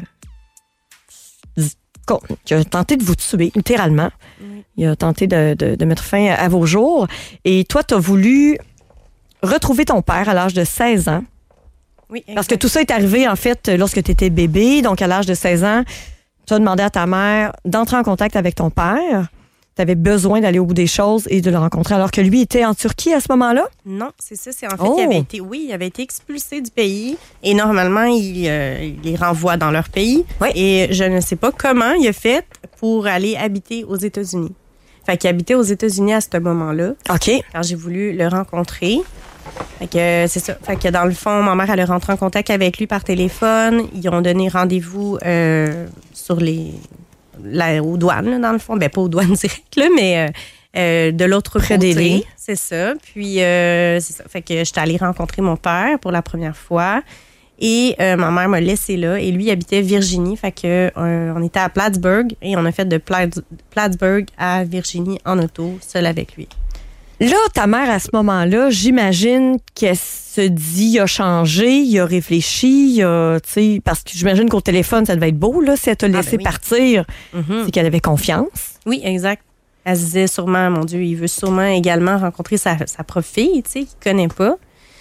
qui a tenté de vous tuer, littéralement. Oui. Il a tenté de, de, de mettre fin à vos jours. Et toi, tu as voulu retrouver ton père à l'âge de seize ans. Oui, exact. Parce que tout ça est arrivé, en fait, lorsque tu étais bébé, donc à l'âge de seize ans. Tu as demandé à ta mère d'entrer en contact avec ton père. Tu avais besoin d'aller au bout des choses et de le rencontrer, alors que lui était en Turquie à ce moment-là? Non, c'est ça. C'est en fait, Oh. il avait été, oui, il avait été expulsé du pays et normalement, il, euh, il les renvoie dans leur pays. Oui. Et je ne sais pas comment il a fait pour aller habiter aux États-Unis. Fait qu'il habitait aux États-Unis à ce moment-là, OK. quand j'ai voulu le rencontrer. Fait que euh, c'est ça. Fait que dans le fond, ma mère, elle est rentrée en contact avec lui par téléphone. Ils ont donné rendez-vous euh, sur les... La, aux douanes, là, dans le fond. Ben, pas aux douanes directes, là, mais euh, euh, de l'autre Près côté. des lignes. C'est ça. Puis, euh, c'est ça. Fait que j'étais allée rencontrer mon père pour la première fois. Et euh, ma mère m'a laissé là. Et lui, il habitait Virginie. Fait que euh, on était à Plattsburgh et on a fait de Platts- Plattsburgh à Virginie en auto, seul avec lui. Là, ta mère, à ce moment-là, j'imagine qu'elle se dit, il a changé, il a réfléchi, il a, tu sais, parce que j'imagine qu'au téléphone, ça devait être beau, là, si elle t'a laissé ben oui. partir, Mhm. c'est qu'elle avait confiance. Oui, exact. Elle se disait sûrement, mon Dieu, il veut sûrement également rencontrer sa, sa propre fille, tu sais, qu'il connaît pas.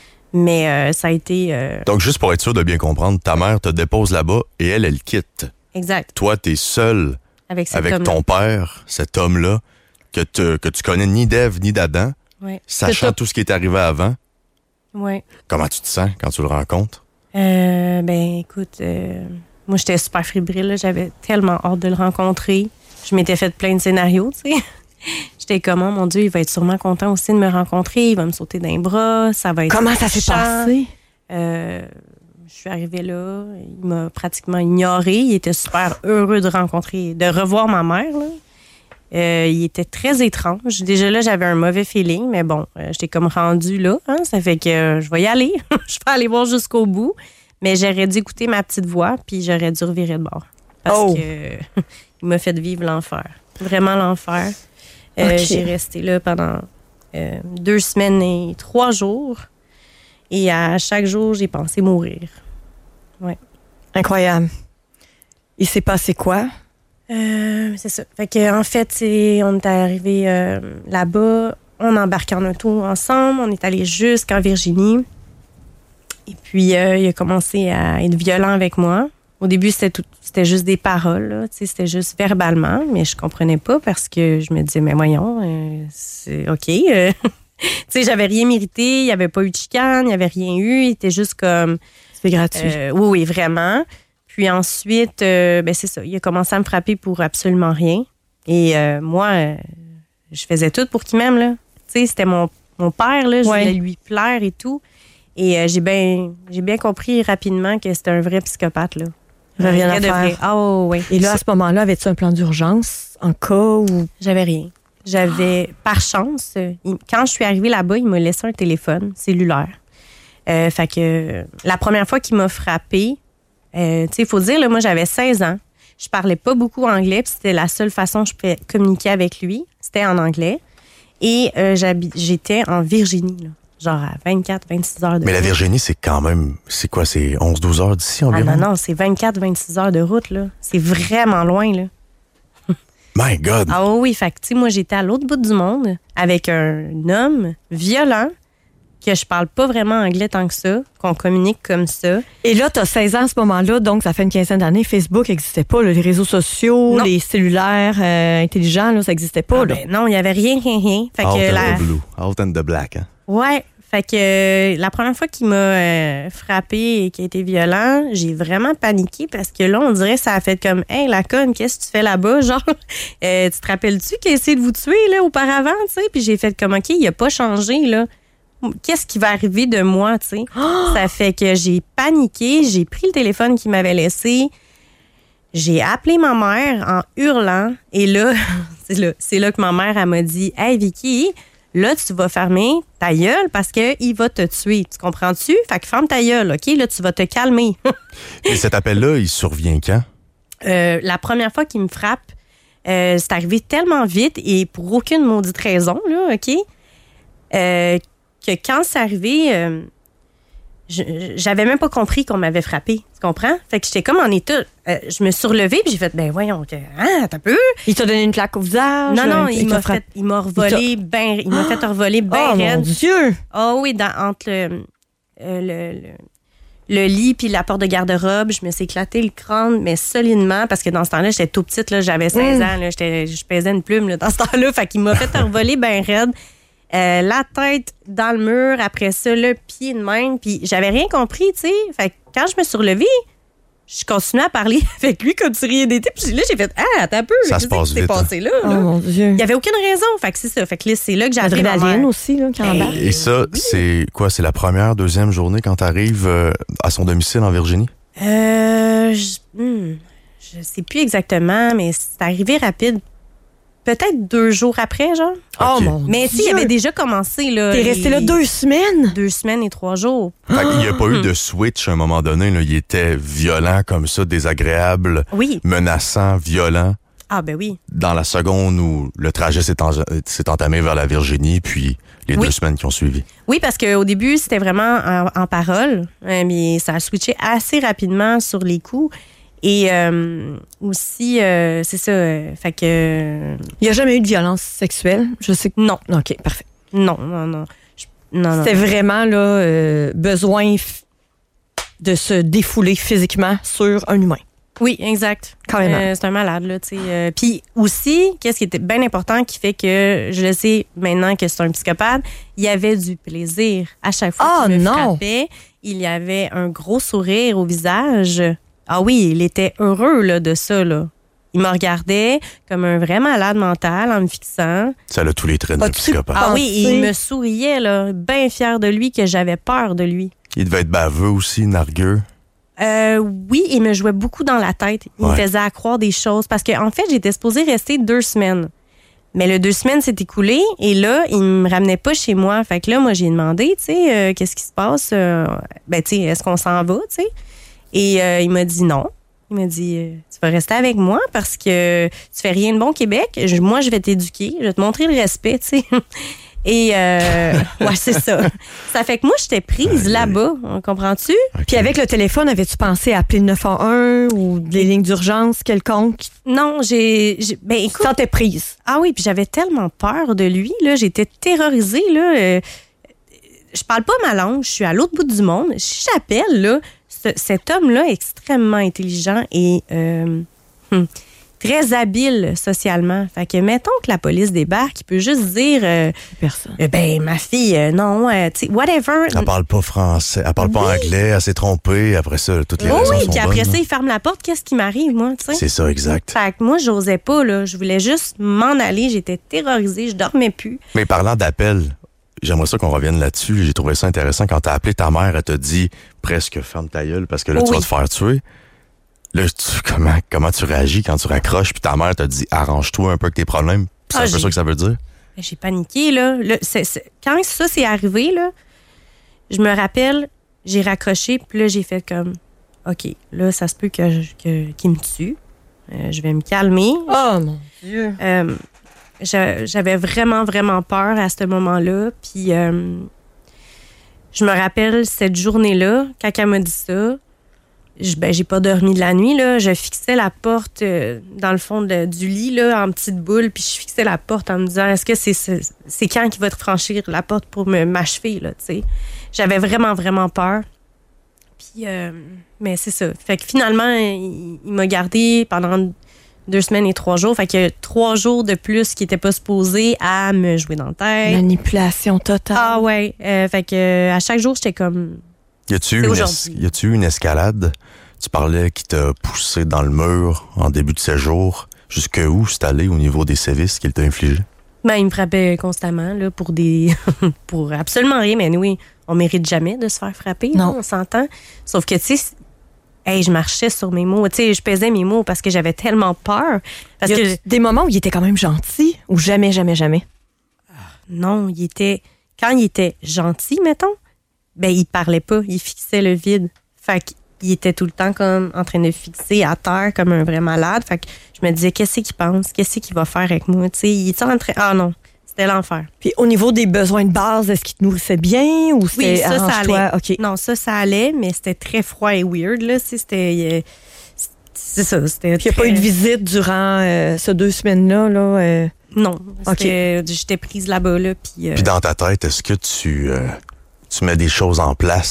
Mais euh, ça a été... euh, Donc, juste pour être sûr de bien comprendre, ta mère te dépose là-bas et elle, elle quitte. exact. Toi, t'es seul Avec, cet avec homme-là. ton père, cet homme-là, que, te- que tu connais ni d'Ève ni d'Adam, Ouais. sachant t'as- tout ce qui est arrivé avant. Ouais. Comment tu te sens quand tu le rencontres? Euh, ben, écoute, euh, moi, j'étais super fébrile. là. J'avais tellement hâte de le rencontrer. Je m'étais fait plein de scénarios, tu sais. J'étais comme, oh, mon Dieu, il va être sûrement content aussi de me rencontrer. Il va me sauter dans les bras. Ça va être Comment ça s'est touchant. passé? Euh, je suis arrivée là. Il m'a pratiquement ignorée. Il était super heureux de rencontrer, de revoir ma mère, là. Euh, il était très étrange. Déjà là, j'avais un mauvais feeling, mais bon, euh, j'étais comme rendue là. Hein, ça fait que euh, je vais y aller. Je vais aller voir jusqu'au bout. Mais j'aurais dû écouter ma petite voix, puis j'aurais dû revirer de bord. Parce Oh. que euh, il m'a fait vivre l'enfer. Vraiment l'enfer. Euh, Ok. J'ai resté là pendant euh, deux semaines et trois jours. Et à chaque jour, j'ai pensé mourir. Incroyable. Il s'est passé quoi? Euh, c'est ça. Fait que, en fait, c'est- on est arrivé euh, là-bas, on a embarqué en auto ensemble, on est allé jusqu'en Virginie. Et puis, euh, il a commencé à être violent avec moi. Au début, c'était tout, c'était juste des paroles, là, tu sais, c'était juste verbalement, mais je comprenais pas parce que je me disais, mais voyons, euh, c'est OK. euh. Tu sais, j'avais rien mérité, il n'y avait pas eu de chicane, il n'y avait rien eu, il était juste comme... C'est gratuit. Euh, oui, oui, vraiment. Puis ensuite, euh, ben c'est ça, il a commencé à me frapper pour absolument rien. Et euh, moi, euh, je faisais tout pour qu'il m'aime, là. Tu sais, c'était mon, mon père, là, je Ouais. voulais lui plaire et tout. Et euh, j'ai bien j'ai bien compris rapidement que c'était un vrai psychopathe, là. Il avait rien Un à vrai de faire. vrai. Ah oh, oui. Et là, à ce moment-là, avais-tu un plan d'urgence en cas où... J'avais rien. J'avais, par chance, euh, il- quand je suis arrivée là-bas, il m'a laissé un téléphone cellulaire. Euh, fait que euh, la première fois qu'il m'a frappée, euh, tu sais, il faut dire, là, moi, j'avais seize ans. Je parlais pas beaucoup anglais, puis c'était la seule façon que je pouvais communiquer avec lui. C'était en anglais. Et euh, j'habi- j'étais en Virginie, là, genre à vingt-quatre vingt-six heures de Mais la route. Virginie, c'est quand même, c'est quoi, c'est onze douze heures d'ici Ah environ? non, non, c'est vingt-quatre vingt-six heures de route, là. C'est vraiment loin, là. My God! Ah oui, fait que, tu sais, moi, j'étais à l'autre bout du monde avec un homme violent que je parle pas vraiment anglais tant que ça, qu'on communique comme ça. Et là, tu as seize ans à ce moment-là, donc ça fait une quinzaine d'années. Facebook n'existait pas, là, les réseaux sociaux, Non. les cellulaires euh, intelligents, là, ça n'existait pas. Ah, là. ben non, il y avait rien, rien, rien. Fait Out que and la... the blue, out and the black, hein? Ouais, fait que euh, la première fois qu'il m'a euh, frappé et qu'il a été violent, j'ai vraiment paniqué parce que là, on dirait que ça a fait comme « Hey, la conne, qu'est-ce que tu fais là-bas? » Genre, euh, tu te rappelles-tu qu'il a essayé de vous tuer là auparavant, tu sais? Puis j'ai fait comme « OK, il a pas changé, là. Qu'est-ce qui va arriver de moi, tu sais? Ça fait que j'ai paniqué, j'ai pris le téléphone qu'il m'avait laissé, j'ai appelé ma mère en hurlant et là, c'est là, c'est là que ma mère, elle m'a dit « Hey, Vicky, là, tu vas fermer ta gueule parce qu'il va te tuer. Tu comprends-tu? Fait que ferme ta gueule, OK? Là, tu vas te calmer. » Et cet appel-là, il survient quand? Euh, la première fois qu'il me frappe, euh, c'est arrivé tellement vite et pour aucune maudite raison, là, OK? Euh, que quand c'est arrivé, euh, je- j'avais même pas compris qu'on m'avait frappé. Tu comprends? Fait que j'étais comme en état. euh, je me suis relevée puis j'ai fait, ben voyons, que, hein, t'as peu? Il t'a donné une claque au visage? Non, non, euh, il t'a m'a frappé. fait, il m'a revolé ben, il m'a fait revoler ben Oh mon raide. Dieu! Oh oui, dans, entre le, euh, le, le- le lit puis la porte de garde-robe. Je me suis éclaté le crâne, mais solidement, parce que dans ce temps-là, j'étais tout petite, là, j'avais seize ans, là, j'étais, je pesais une plume là, dans ce temps-là. Fait qu'il m'a fait envoler ben raide. Euh, la tête dans le mur, après ça, le pied de même. Puis j'avais rien compris, tu sais. Fait que quand je me suis relevée, je continuais à parler avec lui comme si rien n'était. Puis là, j'ai fait « Ah, t'as un peu. Ça se passe vite. Passé là, Oh là. mon Dieu. Il n'y avait aucune raison. Fait que c'est ça. Fait que là, c'est là que j'ai appris ma L'adrénaline mère. aussi, là, qui embarque. Et ça, c'est quoi? C'est la première, deuxième journée quand tu arrives euh, à son domicile en Virginie? Euh, je, hmm, je sais plus exactement, mais c'est arrivé rapide. Peut-être deux jours après, genre. Oh Ok. mon Mais si, il avait déjà commencé, là. T'es les- resté là deux semaines? Deux semaines et trois jours. Fait qu'il n'y a pas eu de switch à un moment donné. Là. Il était violent comme ça, désagréable, Oui. menaçant, violent. Ah, ben oui. Dans la seconde où le trajet s'est, en- s'est entamé vers la Virginie, puis les Oui. deux semaines qui ont suivi. Oui, parce qu'au début, c'était vraiment en, en parole, euh, mais ça a switché assez rapidement sur les coups. Et euh, aussi, euh, c'est ça, euh, fait que... euh, Il n'y a jamais eu de violence sexuelle. Je sais que. non, OK, parfait. non, non, non. Je- non, non. C'était vraiment là, euh, besoin f- de se défouler physiquement sur un humain. Oui, exact. Carrément. Euh, c'est un malade, là, tu sais. Euh, Puis aussi, qu'est-ce qui était bien important qui fait que je le sais maintenant que c'est un psychopathe, il y avait du plaisir. À chaque fois Ah, qu'il me non! frappait, il y avait un gros sourire au visage. Ah oui, il était heureux là, de ça, là. Il me regardait comme un vrai malade mental en me fixant. Ça a tous les traits d'un As-tu- psychopathe. Ah oui, Pensé. il me souriait, là, bien fier de lui, que j'avais peur de lui. Il devait être baveux aussi, nargueux. Euh, oui, il me jouait beaucoup dans la tête. Il me Ouais. faisait accroire des choses. Parce qu'en en fait, j'étais supposée rester deux semaines. Mais le deux semaines s'est écoulé et là, il me ramenait pas chez moi. Fait que là, moi, j'ai demandé, tu sais, euh, qu'est-ce qui se passe? Euh, ben, tu sais, est-ce qu'on s'en va, tu sais? Et euh, il m'a dit non. Il m'a dit, euh, tu vas rester avec moi parce que tu fais rien de bon au Québec. Je- moi, je vais t'éduquer. Je vais te montrer le respect, tu sais. Et, euh, ouais, c'est ça. Ça fait que moi, j'étais prise là-bas. On comprend-tu? Puis avec le téléphone, avais-tu pensé à appeler le neuf un un ou des lignes d'urgence quelconques? Non, j'ai. j'ai- Ben, Tu te écoute. sentais prise. Ah oui, puis j'avais tellement peur de lui, là. J'étais terrorisée, là. Euh, je parle pas ma langue, je suis à l'autre bout du monde. Si j'appelle, là, ce- cet homme-là extrêmement intelligent et euh, hum, très habile socialement. Fait que, mettons que la police débarque, il peut juste dire, euh, Personne. Euh, ben, ma fille, euh, non, euh, tu sais, whatever. Elle parle pas français, elle parle pas anglais, elle s'est trompée. Après ça, toutes les Oui, raisons oui, sont puis après bonnes, ça, là. il ferme la porte. Qu'est-ce qui m'arrive, moi, tu sais? C'est ça, exact. Fait que moi, j'osais pas, là. Je voulais juste m'en aller. J'étais terrorisée. Je dormais plus. Mais parlant d'appel, j'aimerais ça qu'on revienne là-dessus. J'ai trouvé ça intéressant. Quand t'as appelé ta mère, elle t'a dit presque ferme ta gueule parce que là, tu Oui. vas te faire tuer. Là, tu, comment, comment tu réagis quand tu raccroches puis ta mère t'a dit arrange-toi un peu avec tes problèmes. C'est Ah, un peu j'ai- ça que ça veut dire. Ben, j'ai paniqué, là. Le- c'est- c'est- quand ça s'est arrivé, là, je me rappelle, j'ai raccroché, puis là, j'ai fait comme, OK, là, ça se peut que, je- que, qu'il me tue. Euh, je vais me calmer. Oh mon Dieu. Euh, j'a- j'avais vraiment, vraiment peur à ce moment-là. Puis, euh, je me rappelle cette journée-là, quand elle m'a dit ça, je, ben, j'ai pas dormi de la nuit, là. Je fixais la porte euh, dans le fond de- du lit, là, en petite boule, puis je fixais la porte en me disant, est-ce que c'est, c'est, c'est quand qu'il va te franchir la porte pour me, m'achever, là, tu sais. J'avais vraiment, vraiment peur. Puis, euh, mais c'est ça. Fait que finalement, il, il m'a gardé pendant deux semaines et trois jours. Fait que trois jours de plus qui n'étaient pas supposés à me jouer dans la tête. Manipulation totale. Ah ouais. Euh, fait que euh, à chaque jour, j'étais comme... Y a-tu eu C'est une, aujourd'hui. es- y a-tu eu une escalade? Tu parlais qui t'a poussé dans le mur en début de séjour. Jusque où c'est allé au niveau des sévices qu'il t'a infligé? Ben, il me frappait constamment là, pour des pour absolument rien. Mais oui, on mérite jamais de se faire frapper. Non. là, on s'entend. Sauf que, tu sais, hey, je marchais sur mes mots. Tu sais, je pesais mes mots parce que j'avais tellement peur. Parce Il y que a des moments où il était quand même gentil ou jamais, jamais, jamais. non, il était... Quand il était gentil, mettons, ben, il parlait pas. Il fixait le vide. Fait qu'il était tout le temps comme en train de fixer à terre comme un vrai malade. Fait que je me disais, qu'est-ce qu'il pense? Qu'est-ce qu'il va faire avec moi? Tu sais, il était en train... Ah non, c'était l'enfer. Puis au niveau des besoins de base, est-ce qu'il te nourrissait bien ou c'était Oui, ça, ça arrange-toi? allait. OK. Non, ça, ça allait, mais c'était très froid et weird, là. Tu sais, C'était... euh, C'est ça, c'était... Puis il n'y a pas très- eu de visite durant euh, ces deux semaines-là. Là, euh, Non, c'était- j'étais prise là-bas, là, puis... euh, Puis dans ta tête, est-ce que tu, euh, tu mets des choses en place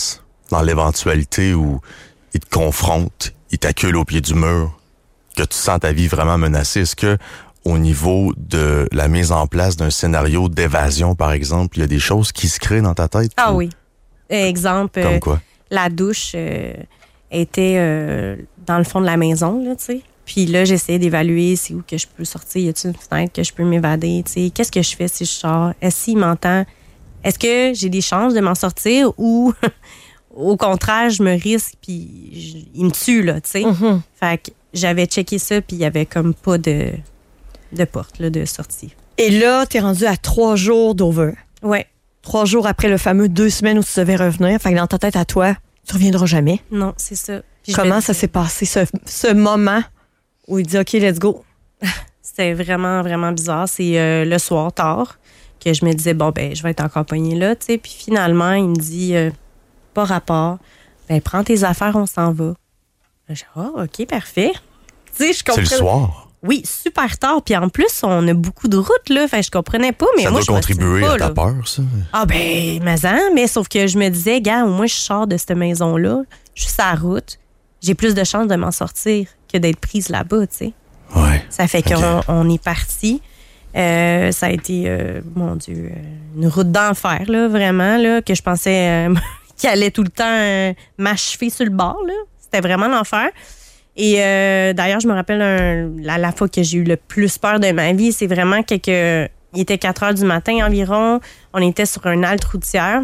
dans l'éventualité où il te confronte, il t'accule au pied du mur, que tu sens ta vie vraiment menacée, est-ce que au niveau de la mise en place d'un scénario d'évasion, par exemple, il y a des choses qui se créent dans ta tête? Ah ou... oui. Exemple, Comme euh, quoi? la douche euh, était euh, dans le fond de la maison, là, tu sais. Puis là, j'essayais d'évaluer c'est où que je peux sortir. Y a-t-il une fenêtre que je peux m'évader? Tu sais, qu'est-ce que je fais si je sors? Est-ce qu'il m'entend? Est-ce que j'ai des chances de m'en sortir ou au contraire, je me risque puis je- il me tue, là, tu sais? Mhm. Fait que j'avais checké ça puis il y avait comme pas de, de porte, là, de sortie. Et là, t'es rendu à trois jours d'over. Ouais. Trois jours après le fameux deux semaines où tu devais revenir. Fait que dans ta tête à toi, tu reviendras jamais. Non, c'est ça. Puis je Comment me ça dis- s'est passé, ce, ce moment où il dit OK, let's go? C'était vraiment, vraiment bizarre. C'est euh, le soir, tard, que je me disais, bon, ben, je vais être encore pognée là, tu sais. Puis finalement, il me dit, euh, pas rapport, ben, prends tes affaires, on s'en va. Je dis, ah, OK, parfait. Tu sais, je C'est comprends. le soir. Oui, super tard. Puis en plus, on a beaucoup de routes, là. Fait que je comprenais pas, mais Ça moi, doit je me contribuer pas, à ta là. peur, ça. Ah, ben, mais, hein, mais sauf que je me disais, gars, au moins, je sors de cette maison-là, je suis sur la route, j'ai plus de chances de m'en sortir que d'être prise là-bas, tu sais. Ouais. Ça fait Ok. qu'on on est parti. Euh, ça a été, euh, mon Dieu, euh, une route d'enfer, là, vraiment, là, que je pensais euh, qu'il allait tout le temps euh, m'achever sur le bord, là. C'était vraiment l'enfer. Et euh, d'ailleurs, je me rappelle un- la, la fois que j'ai eu le plus peur de ma vie, c'est vraiment que, que il était quatre heures du matin environ. On était sur une halte routière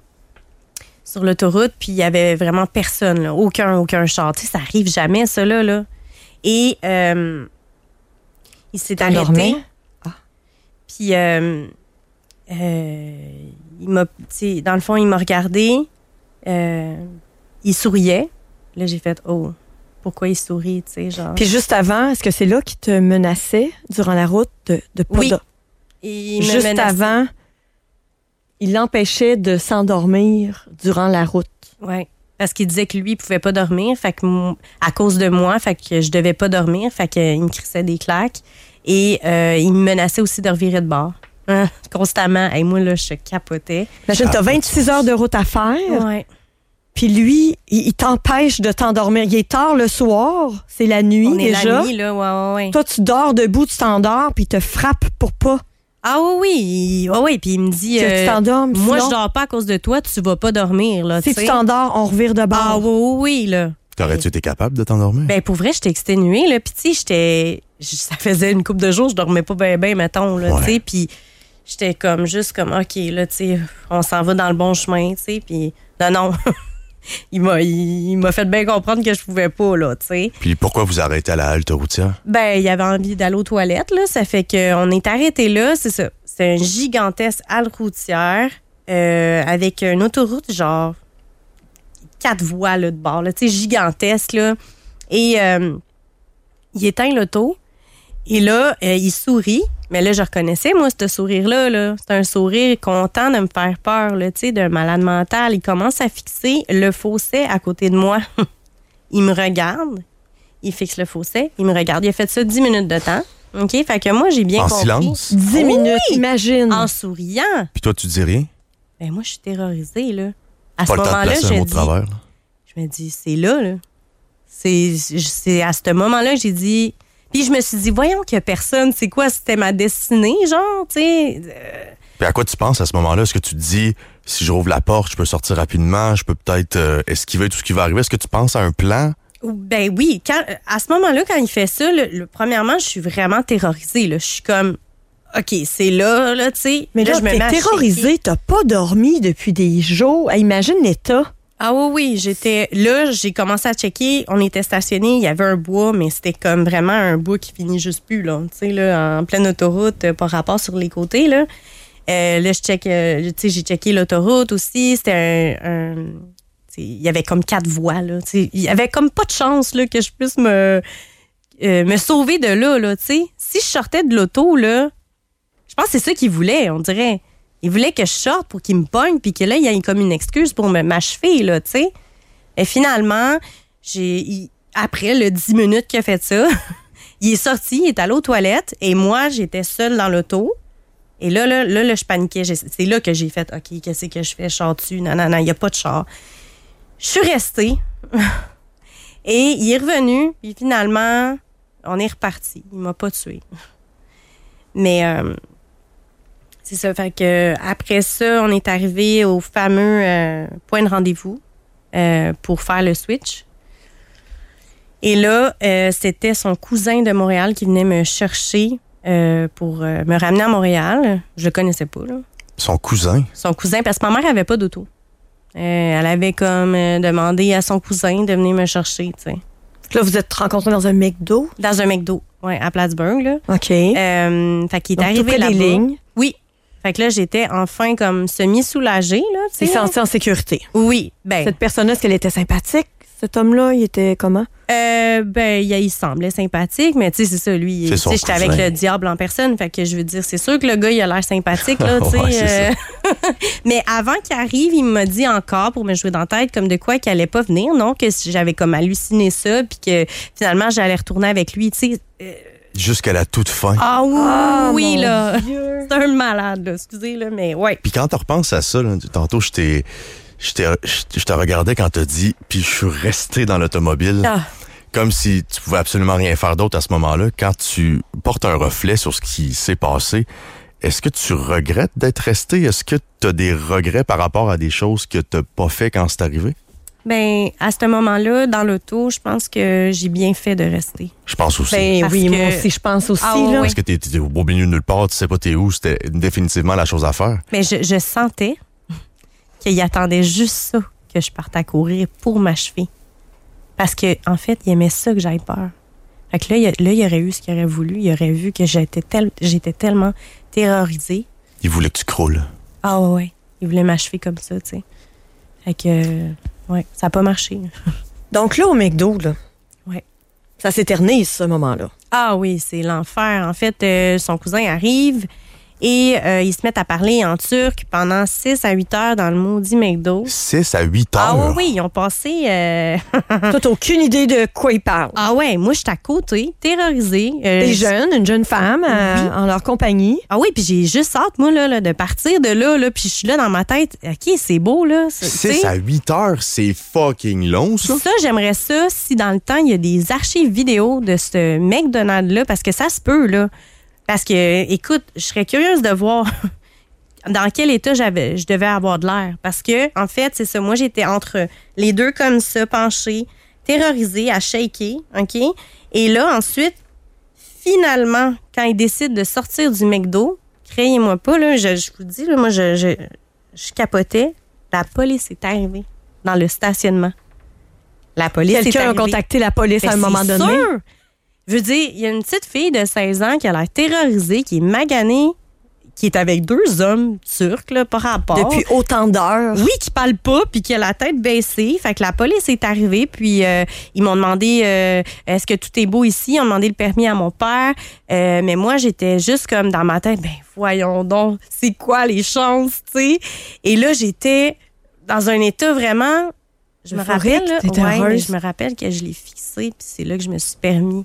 sur l'autoroute, puis il y avait vraiment personne, là, aucun, aucun char. Tu sais, ça arrive jamais, ça, là. là. Et euh, il s'est arrêté. T'endormais? Puis, euh, euh, il m'a, tu sais, dans le fond, il m'a regardé. Euh, il souriait. Là, j'ai fait, oh, pourquoi il sourit, tu sais, genre. Puis juste avant, est-ce que c'est là qu'il te menaçait durant la route de, de pas Oui. de- Et il me Juste menaçait. avant, il l'empêchait de s'endormir durant la route. Ouais. Parce qu'il disait que lui, il pouvait pas dormir, fait que mo- à cause de moi, fait que je devais pas dormir, fait qu'il me crissait des claques. Et euh, il me menaçait aussi de revirer de bord. Hein, constamment. Et moi, là, je capotais. Imagine, t'as vingt-six heures de route à faire, Ouais. puis lui, il, il t'empêche de t'endormir. Il est tard le soir, c'est la nuit On est déjà. la nuit, là, ouais, ouais, ouais. Toi, tu dors debout, tu t'endors, puis il te frappe pour pas Ah oui, oui, il- ouais, ouais, puis il me dit... que euh, tu t'endormes. moi, Sinon, je dors pas à cause de toi, tu vas pas dormir, là, si tu tu sais. t'endors, on revire de bord. Ah oui, oui, oui, là. T'aurais-tu été capable de t'endormir? Ben, pour vrai, j'étais exténuée, là. Puis, tu sais, j'étais... j- Ça faisait une couple de jours, je dormais pas bien, bien, mettons, là, Ouais. tu sais. Puis, j'étais comme, juste comme, OK, là, tu sais, on s'en va dans le bon chemin, tu sais. Puis, non, non. il m'a il, il m'a fait bien comprendre que je pouvais pas, là, tu sais. Puis pourquoi vous arrêtez à la halte routière? Ben, il avait envie d'aller aux toilettes, là. Ça fait qu'on est arrêté là, c'est ça. C'est une gigantesque halte routière euh, avec une autoroute, genre, quatre voies, là, de bord, là, tu sais, gigantesque, là. Et euh, il éteint l'auto. Et là, euh, il sourit. Mais là, je reconnaissais, moi, ce sourire-là, là. C'est un sourire content de me faire peur, là, tu sais, d'un malade mental. Il commence à fixer le fossé à côté de moi. Il me regarde. Il fixe le fossé. Il me regarde. Il a fait ça dix minutes de temps. OK? Fait que moi, j'ai bien En compris. silence? dix Oui! minutes, imagine. En souriant. Puis toi, tu dis rien? Ben, moi, je suis terrorisée, là. À Pas ce le temps de moment-là, placer je un mot de dis... travers. là. Je me dis, c'est là, là. C'est, c'est à ce moment-là que j'ai dit... Puis je me suis dit, voyons qu'il n'y a personne. C'est quoi? C'était ma destinée, genre, tu sais. Euh, Puis à quoi tu penses à ce moment-là? Est-ce que tu te dis, si je rouvre la porte, je peux sortir rapidement, je peux peut-être euh, esquiver tout ce qui va arriver? Est-ce que tu penses à un plan? Ben oui. Quand, à ce moment-là, quand il fait ça, le, le- premièrement, je suis vraiment terrorisée, là. Je suis comme, OK, c'est là, là, tu sais. Mais là, je me t'es mets à shaker. terrorisé, t'as pas dormi depuis des jours. Hey, imagine l'état. Ah oui, oui, j'étais là, j'ai commencé à checker, on était stationnés, il y avait un bois, mais c'était comme vraiment un bois qui finit juste plus, là, tu sais, là, en pleine autoroute, euh, par rapport sur les côtés, là. Euh, là, je check, euh, tu sais, j'ai checké l'autoroute aussi, c'était un... un tu sais, il y avait comme quatre voies, là, tu sais, il y avait comme pas de chance, là, que je puisse me, euh, me sauver de là, là, tu sais. Si je sortais de l'auto, là, je pense que c'est ça qu'il voulait, on dirait. Il voulait que je sorte pour qu'il me pogne, puis que là, il y ait comme une excuse pour me m'achever, là, tu sais. Et finalement, j'ai il- après le dix minutes qu'il a fait ça, il est sorti, il est allé aux toilettes, et moi, j'étais seule dans l'auto. Et là, là, là, là je paniquais. J'ai- C'est là que j'ai fait, OK, qu'est-ce que je fais? Je sors dessus? Non, non, non, il n'y a pas de char. Je suis restée. Et il est revenu, puis finalement, on est reparti. Il m'a pas tué. Mais euh, c'est ça. Fait que après ça, on est arrivé au fameux euh, point de rendez-vous euh, pour faire le switch. Et là, euh, c'était son cousin de Montréal qui venait me chercher euh, pour euh, me ramener à Montréal. Je le connaissais pas, là. Son cousin? Son cousin, parce que ma mère avait pas d'auto. Euh, elle avait comme euh, demandé à son cousin de venir me chercher, tu sais. Là, vous êtes rencontrés dans un McDo? Dans un McDo, oui, à Plattsburgh, là. OK. Euh, fait qu'il est Donc, arrivé tout près là-bas. des lignes. Oui. Fait que là, j'étais enfin comme semi-soulagée, là, tu C'est sais. senti en sécurité. Oui, ben... Cette personne-là, est-ce qu'elle était sympathique? Cet homme-là, il était comment? Euh, ben, il, il semblait sympathique, mais tu sais, c'est ça, lui. C'est son Tu sais, j'étais avec cousin. le diable en personne, fait que je veux dire, c'est sûr que le gars, il a l'air sympathique, là, tu sais. Ouais, c'est euh, mais avant qu'il arrive, il m'a dit encore, pour me jouer dans la tête, comme de quoi qu'il allait pas venir, non? Que j'avais comme halluciné ça, puis que finalement, j'allais retourner avec lui, tu sais. Euh, Jusqu'à la toute fin. ah oui, Ah, oui, mon là. Dieu. C'est un malade, là, excusez, là, mais ouais. Puis quand tu repenses à ça, là, tantôt, je t'ai... Je t'ai- je te regardais quand t'as dit, puis je suis resté dans l'automobile, Ah. comme si tu pouvais absolument rien faire d'autre à ce moment-là. Quand tu portes un reflet sur ce qui s'est passé, est-ce que tu regrettes d'être resté? Est-ce que tu as des regrets par rapport à des choses que t'as pas fait quand c'est arrivé? Ben, à ce moment-là, dans l'auto, je pense que j'ai bien fait de rester. Je pense aussi. Ben Parce oui, que- moi aussi, je pense aussi. Ah, ouais, là. ouais. Parce que t'es, t'es au beau milieu de nulle part, tu sais pas t'es où, c'était définitivement la chose à faire. Mais je, je sentais qu'il attendait juste ça, que je parte à courir pour m'achever. Parce que en fait, il aimait ça que j'aille peur. Fait que là, il, là, il aurait eu ce qu'il aurait voulu. Il aurait vu que j'étais, tel, j'étais tellement terrorisée. Il voulait que tu croules. Ah ouais, ouais. Il voulait m'achever comme ça, tu sais. Fait que, euh, ouais, ça n'a pas marché. Donc là, au McDo, là, Ouais. ça s'éternise, ce moment-là. Ah oui, c'est l'enfer. En fait, euh, son cousin arrive et euh, ils se mettent à parler en turc pendant six à huit heures dans le maudit McDo. six à huit Ah heures. oui, oui, ils ont passé... euh, Toi, t'as aucune idée de quoi il parle. Ah ouais, moi, je suis à côté, terrorisée. Euh, Des je- jeunes, une jeune femme euh, Oui. en leur compagnie. Ah oui, puis j'ai juste hâte, moi, là, là, de partir de là, là puis je suis là dans ma tête. OK, c'est beau, là. c'est- tu six sais. à huit heures, c'est fucking long, ça. Ça, j'aimerais ça si dans le temps, il y a des archives vidéo de ce McDonald's-là, parce que ça se peut, là. Parce que, écoute, je serais curieuse de voir dans quel état j'avais, je devais avoir de l'air. Parce que, en fait, c'est ça. Moi, j'étais entre les deux comme ça, penchée, terrorisée, à shaker, OK? Et là, ensuite, finalement, quand ils décident de sortir du McDo, créez-moi pas, là, je, je vous dis, là, moi, je, je, je capotais. La police est arrivée dans le stationnement. La police est Quelqu'un a arrivée. contacté la police Ben, à un moment c'est donné. sûr. Je veux dire, il y a une petite fille de seize ans qui a l'air terrorisée, qui est maganée, qui est avec deux hommes turcs, là, par rapport. Depuis autant d'heures. Oui, qui parle pas, puis qui a la tête baissée. Fait que la police est arrivée, puis euh, ils m'ont demandé euh, est-ce que tout est beau ici. Ils ont demandé le permis à mon père. Euh, mais moi, j'étais juste comme dans ma tête, ben voyons donc, c'est quoi les chances, tu sais? Et là, j'étais dans un état vraiment. Je me Euphorique, rappelle, là, t'étais ouais, mais heureuse. je me rappelle que je l'ai fixé, puis c'est là que je me suis permis.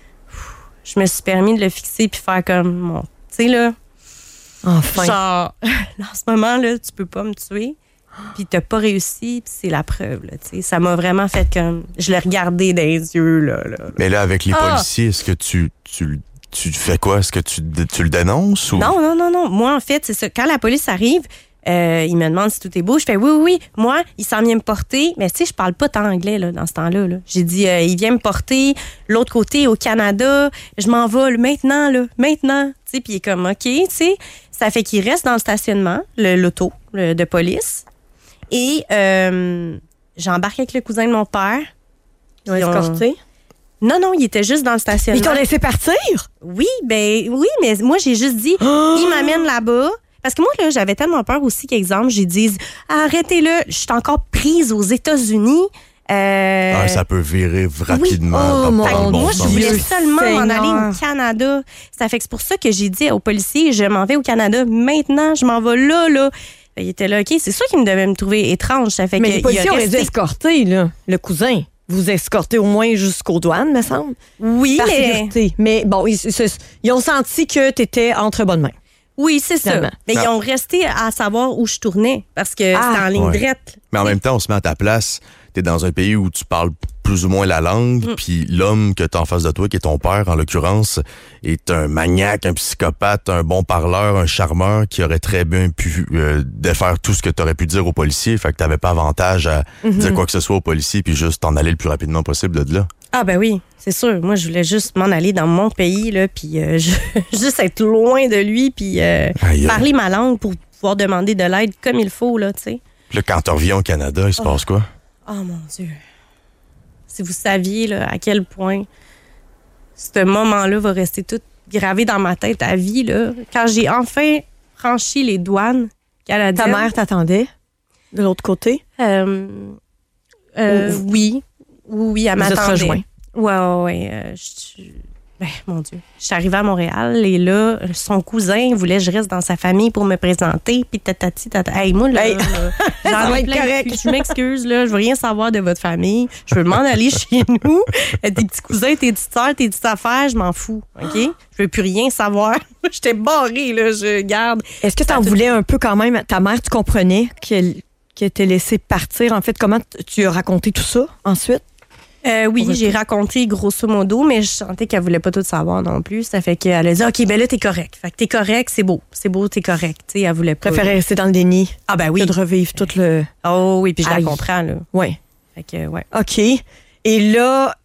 Je me suis permis de le fixer puis faire comme mon, tu sais là. Enfin. Genre, en ce moment, là, tu peux pas me tuer, puis t'as pas réussi, puis c'est la preuve, là, tu sais. Ça m'a vraiment fait comme... Je l'ai regardé dans les yeux, là. là. Mais là, avec les Ah! policiers, est-ce que tu, tu, tu fais quoi? Est-ce que tu, tu le dénonces ou? Non, non, non, non. Moi, en fait, c'est ça. Quand la police arrive, euh, il me demande si tout est beau. Je fais oui, oui, oui. Moi, il s'en vient me porter. Mais tu sais, je parle pas tant anglais, là, dans ce temps-là, là. J'ai dit, euh, il vient me porter l'autre côté, au Canada. Je m'en vais, là, maintenant, là, maintenant. Tu sais, puis il est comme, OK, tu sais. Ça fait qu'il reste dans le stationnement, le- l'auto le, de police. Et euh, j'embarque avec le cousin de mon père. Ils ont Ils ont- escorté. Non, non, il était juste dans le Ils stationnement. t'ont laissé partir? Oui, ben oui, mais moi, j'ai juste dit, il m'amène là-bas. Parce que moi, là, j'avais tellement peur aussi qu'exemple, j'ai dit, arrêtez-le, je suis encore prise aux États-Unis. Euh, Ah, ça peut virer rapidement. Oh, dans mon pas le fait que bon moi, je sens. voulais Dieu seulement m'en Seigneur. aller au Canada. Ça fait que c'est pour ça que j'ai dit aux policiers, je m'en vais au Canada maintenant, je m'en vais là, là. Il était là, OK, c'est sûr qu'il me devait me trouver étrange. Ça fait Mais que les il policiers a auraient dû resté- escorter, là, le cousin. Vous escortez au moins jusqu'aux douanes, me semble. Oui, Par mais... sécurité. Mais bon, ils, ils- ils ont senti que tu étais entre bonnes mains. Oui, c'est ça. Finalement. Mais Ah. ils ont resté à savoir où je tournais parce que Ah. c'était en ligne Ouais. droite. Mais en même temps, on se met à ta place. T'es dans un pays où tu parles plus ou moins la langue, Mm. puis l'homme que t'as en face de toi, qui est ton père en l'occurrence, est un maniaque, un psychopathe, un bon parleur, un charmeur qui aurait très bien pu euh, défaire tout ce que t'aurais pu dire aux policiers. Fait que t'avais pas avantage à Mm-hmm. dire quoi que ce soit aux policiers puis juste t'en aller le plus rapidement possible de là. Ah ben oui, c'est sûr. Moi, je voulais juste m'en aller dans mon pays, là, puis euh, je- juste être loin de lui, puis euh, Aïe, aïe. parler ma langue pour pouvoir demander de l'aide comme il faut, là, tu sais. Puis là, quand tu reviens au Canada, il se passe quoi? Oh mon Dieu. Si vous saviez là, à quel point ce moment-là va rester tout gravé dans ma tête à vie, là. Quand j'ai enfin franchi les douanes canadiennes. Ta mère t'attendait de l'autre côté? Euh, euh, Ou- oui. Oui, oui, elle Vous êtes m'attendait. rejoints. Ouais, ouais, ouais. euh, je- ben, mon Dieu. Je suis arrivée à Montréal et là, son cousin voulait que je reste dans sa famille pour me présenter. Puis tatati, tata. Hey, moi, là, Hey. là, Ça j'en va ai être plein. correct. Je m'excuse, là. Je veux rien savoir de votre famille. Je veux m'en aller chez nous. Euh, Tes petits cousins, tes petites sœurs, tes petites affaires, je m'en fous. OK? Je veux plus rien savoir. J'étais barrée, là. Je garde. Est-ce que tu en voulais un peu quand même? Ta mère, tu comprenais qu'elle qu'elle t'ait laissé partir. En fait, comment t- tu as raconté tout ça ensuite? Euh, oui, Pour j'ai raconté grosso modo, mais je sentais qu'elle voulait pas tout savoir non plus. Ça fait qu'elle a dit, OK, ben là, t'es correct. Fait que t'es correct, c'est beau. C'est beau, t'es correct. Tu sais, elle voulait pas. Préférais rester dans le déni Ah, ben que oui. de revivre tout le... Oh oui, puis je la Aïe. comprends, là. Oui. Fait que, ouais. OK. Et là,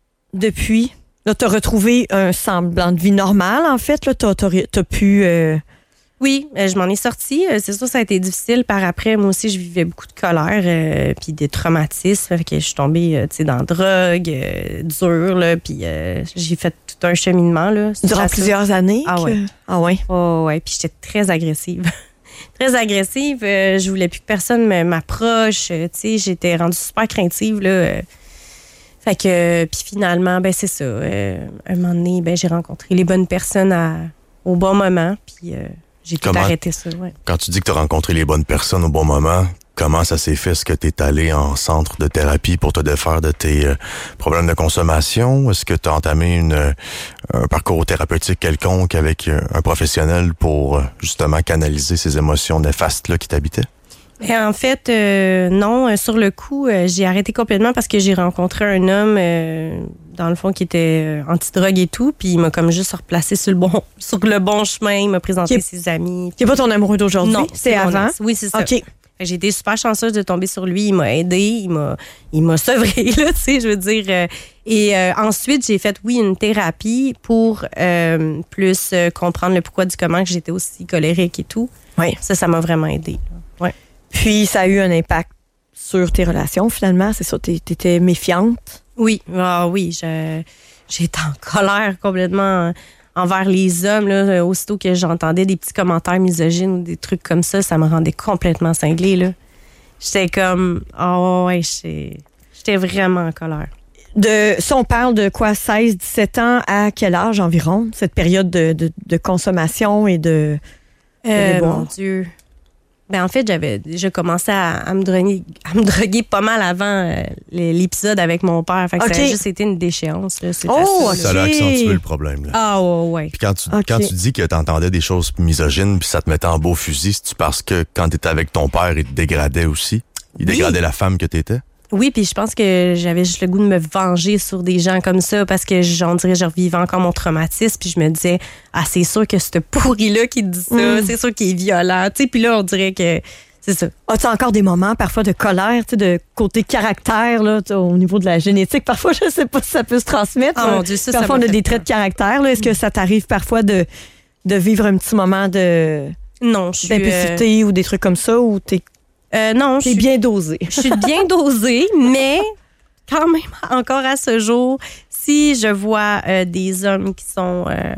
depuis, là, tu as retrouvé un semblant de vie normale, en fait. Là, tu as pu... euh, Oui, euh, je m'en ai sortie. Euh, C'est sûr, ça a été difficile par après. Moi aussi, je vivais beaucoup de colère euh, puis des traumatismes. Fait que je suis tombée euh, tu sais, dans la drogue, euh, dure, là. Puis euh, j'ai fait tout un cheminement, là. suite durant à ça. plusieurs années. Ah que- ouais. Ah ouais. Oh, ouais, puis j'étais très agressive. très agressive. Euh, je voulais plus que personne me- m'approche. Euh, tu sais, j'étais rendue super craintive, là. Euh, fait que, euh, puis finalement, ben c'est ça. Euh, un moment donné, ben j'ai rencontré les bonnes personnes à, au bon moment, puis euh, j'ai tout Comment- arrêté ça, ouais. Quand tu dis que tu as rencontré les bonnes personnes au bon moment, comment ça s'est fait? Est-ce que tu es allé en centre de thérapie pour te défaire de tes euh, problèmes de consommation? Est-ce que tu as entamé une, euh, un parcours thérapeutique quelconque avec euh, un professionnel pour euh, justement canaliser ces émotions néfastes-là qui t'habitaient? Et en fait, euh, non, euh, sur le coup, euh, j'ai arrêté complètement parce que j'ai rencontré un homme, euh, dans le fond, qui était euh, anti-drogue et tout, puis il m'a comme juste replacé sur le bon, sur le bon chemin, il m'a présenté Qui est- ses amis. Qui n'est pas ton amoureux d'aujourd'hui? Non, c'est mon avant? ex. Oui, c'est ça. OK. Fait que J'ai été super chanceuse de tomber sur lui. Il m'a aidé, il m'a, il m'a sevré, là, tu sais, je veux dire. euh, et euh, ensuite, j'ai fait, oui, une thérapie pour euh, plus euh, comprendre le pourquoi du comment que j'étais aussi colérique et tout. Oui. Ça, ça m'a vraiment aidé. Ouais. Puis, ça a eu un impact sur tes relations, finalement. C'est ça, tu étais méfiante. Oui, ah oui, je, j'étais en colère complètement envers les hommes. Là, aussitôt que j'entendais des petits commentaires misogynes ou des trucs comme ça, ça me rendait complètement cinglée. Là. J'étais comme, oh ouais, j'étais, j'étais vraiment en colère. De, si on parle de quoi, seize, dix-sept ans, à quel âge environ, cette période de, de, de consommation et de... Euh, de boire? mon Dieu. Ben, en fait, j'avais déjà commencé à, à, me droguer, à me droguer pas mal avant euh, l'épisode avec mon père. Fait que OK. ça a juste été une déchéance. Là, c'est Oh, facile, Ça là. a Ok. accentué le problème. Là. Ah ouais, ouais. Puis quand tu, Ok. quand tu dis que tu entendais des choses misogynes puis ça te mettait en beau fusil, c'est-tu parce que quand tu étais avec ton père, il te dégradait aussi? Il Oui. dégradait la femme que tu étais? Oui, puis je pense que j'avais juste le goût de me venger sur des gens comme ça parce que j'en dirais je revivais encore mon traumatisme puis je me disais ah c'est sûr que ce pourri là qui dit ça, Mm. c'est sûr qu'il est violent, tu sais, puis là on dirait que c'est ça. As-tu encore des moments, parfois, de colère, tu sais, de côté caractère, là, tu sais, au niveau de la génétique? Parfois, je sais pas si ça peut se transmettre. Oh Euh, mon Dieu, ça, ça parfois, m'a on a fait des traits de caractère. là. Est-ce que ça t'arrive parfois de, de vivre un petit moment de, Non, je suis euh, d'impulsivité ou des trucs comme ça, ou t'es euh, non, je t'es suis bien dosé? je suis bien dosée, mais quand même encore à ce jour, si je vois euh, des hommes qui sont euh,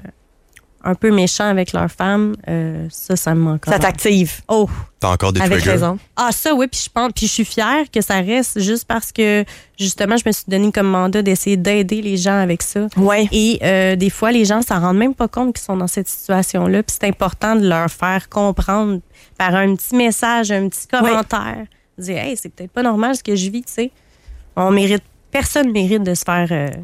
un peu méchants avec leurs femmes, euh, ça, ça me manque. Ça t'active, Oh, T'as encore des avec triggers? raison. ah ça oui, puis je pense, puis je suis fière que ça reste juste parce que justement, je me suis donné comme mandat d'essayer d'aider les gens avec ça. Ouais. Et euh, des fois, les gens s'en rendent même pas compte qu'ils sont dans cette situation-là. Puis c'est important de leur faire comprendre par un petit message, un petit commentaire. Dire, hey, c'est peut-être pas normal ce que je vis, tu sais. On mérite, personne mérite de se faire euh,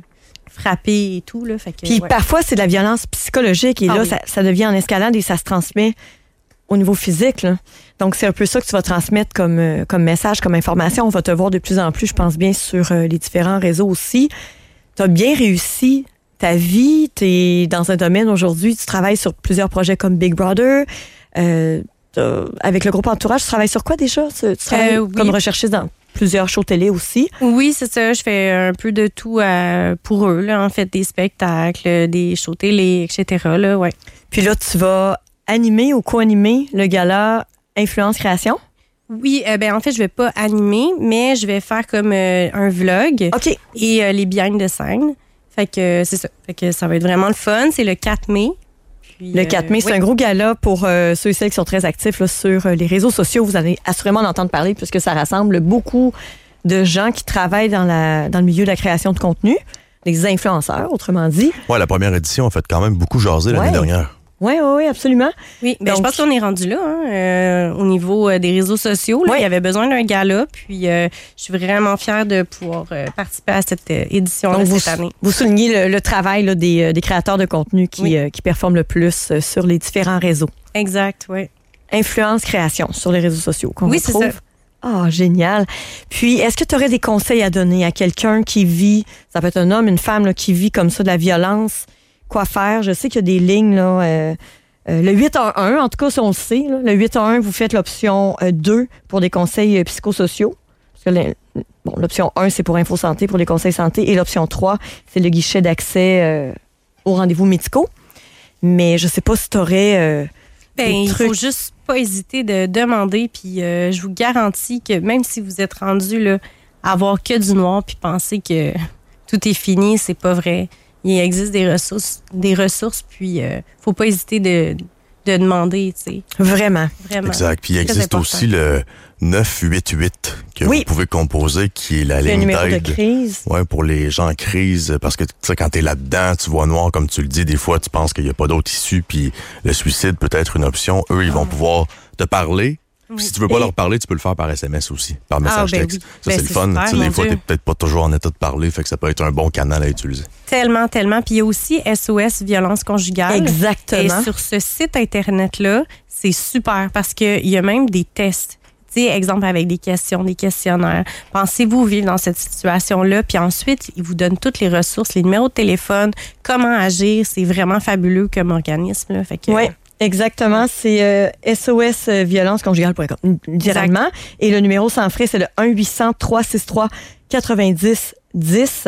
frappé et tout. Là, fait que, Puis ouais. parfois, c'est de la violence psychologique et Ah là, oui. ça, ça devient en escalade et ça se transmet au niveau physique. Là. Donc, c'est un peu ça que tu vas transmettre comme, euh, comme message, comme information. On va te voir de plus en plus, je pense bien, sur euh, les différents réseaux aussi. Tu as bien réussi ta vie. Tu es dans un domaine aujourd'hui, tu travailles sur plusieurs projets comme Big Brother. Euh, avec le groupe Entourage, tu travailles sur quoi déjà? Tu travailles Euh, oui. comme recherchiste dans plusieurs shows télé aussi. Oui, c'est ça. Je fais un peu de tout euh, pour eux. Là, en fait, des spectacles, des shows télé, et cetera. Là, ouais. Puis là, tu vas animer ou co-animer le gala Influence Création. Oui, euh, ben en fait, je vais pas animer, mais je vais faire comme euh, un vlog OK. et euh, les behind the scène. Fait que euh, c'est ça. Fait que ça va être vraiment le fun. C'est le quatre mai. Puis, Le quatre mai, euh, c'est oui. un gros gala pour euh, ceux et celles qui sont très actifs là, sur euh, les réseaux sociaux. Vous allez assurément en entendre parler puisque ça rassemble beaucoup de gens qui travaillent dans, la, dans le milieu de la création de contenu, des influenceurs, autrement dit. Ouais, la première édition a fait quand même beaucoup jaser l'année Ouais. dernière. Oui, oui, oui, absolument. Oui, ben, Donc- je pense qu'on est rendu là hein, euh, au niveau euh, des réseaux sociaux. Là, Oui. Il y avait besoin d'un gala, puis euh, je suis vraiment fière de pouvoir euh, participer à cette euh, édition Donc, de vous, cette année. vous soulignez le, le travail là, des, euh, des créateurs de contenu qui, Oui. euh, qui performent le plus euh, sur les différents réseaux. Exact, oui. Influence Création sur les réseaux sociaux qu'on Oui, c'est retrouve. ça. Ah, génial. Puis, est-ce que tu aurais des conseils à donner à quelqu'un qui vit, ça peut être un homme, une femme, là, qui vit comme ça de la violence? Quoi faire? Je sais qu'il y a des lignes, là, euh, euh, le huit un un, en tout cas, si on le sait, là, le huit un un, vous faites l'option euh, deux pour des conseils euh, psychosociaux. Parce que le- bon, l'option un, c'est pour Info Santé, pour les conseils santé, et l'option trois, c'est le guichet d'accès euh, aux rendez-vous médicaux. Mais je sais pas si tu aurais... Ben, des il trucs. faut juste pas hésiter de demander, puis euh, je vous garantis que même si vous êtes rendu là, à avoir que du noir puis penser que tout est fini, c'est pas vrai. Il existe des ressources, des ressources, puis euh, faut pas hésiter de, de demander, tu sais, Vraiment. vraiment. Exact. Puis il Très existe important. aussi le neuf huit huit que Oui. vous pouvez composer, qui est la Le ligne numéro de d'aide. crise. Ouais, pour les gens en crise, parce que tu sais, quand t'es là-dedans, tu vois noir, comme tu le dis, des fois, tu penses qu'il n'y a pas d'autre issue, puis le suicide peut être une option. Eux, ils vont pouvoir te parler. Puis Si tu veux pas Et- leur parler, tu peux le faire par S M S aussi, par message ben texte. oui. Ça, Ben, c'est le c'est fun. super, Tu sais, mon des fois, Dieu. t'es peut-être pas toujours en état de parler, fait que ça peut être un bon canal à utiliser. Tellement, tellement. Puis il y a aussi S O S Violence Conjugale. Exactement. Et sur ce site Internet-là, c'est super parce qu'il y a même des tests. Tu sais, exemple avec des questions, des questionnaires. Pensez-vous vivre dans cette situation-là? Puis ensuite, ils vous donnent toutes les ressources, les numéros de téléphone, comment agir. C'est vraiment fabuleux comme organisme. Là. Fait que, Oui, exactement. C'est euh, S O S violence conjugale point com directement. Et le numéro sans frais, c'est le un huit cents, trois six trois, quatre-vingt-dix dix.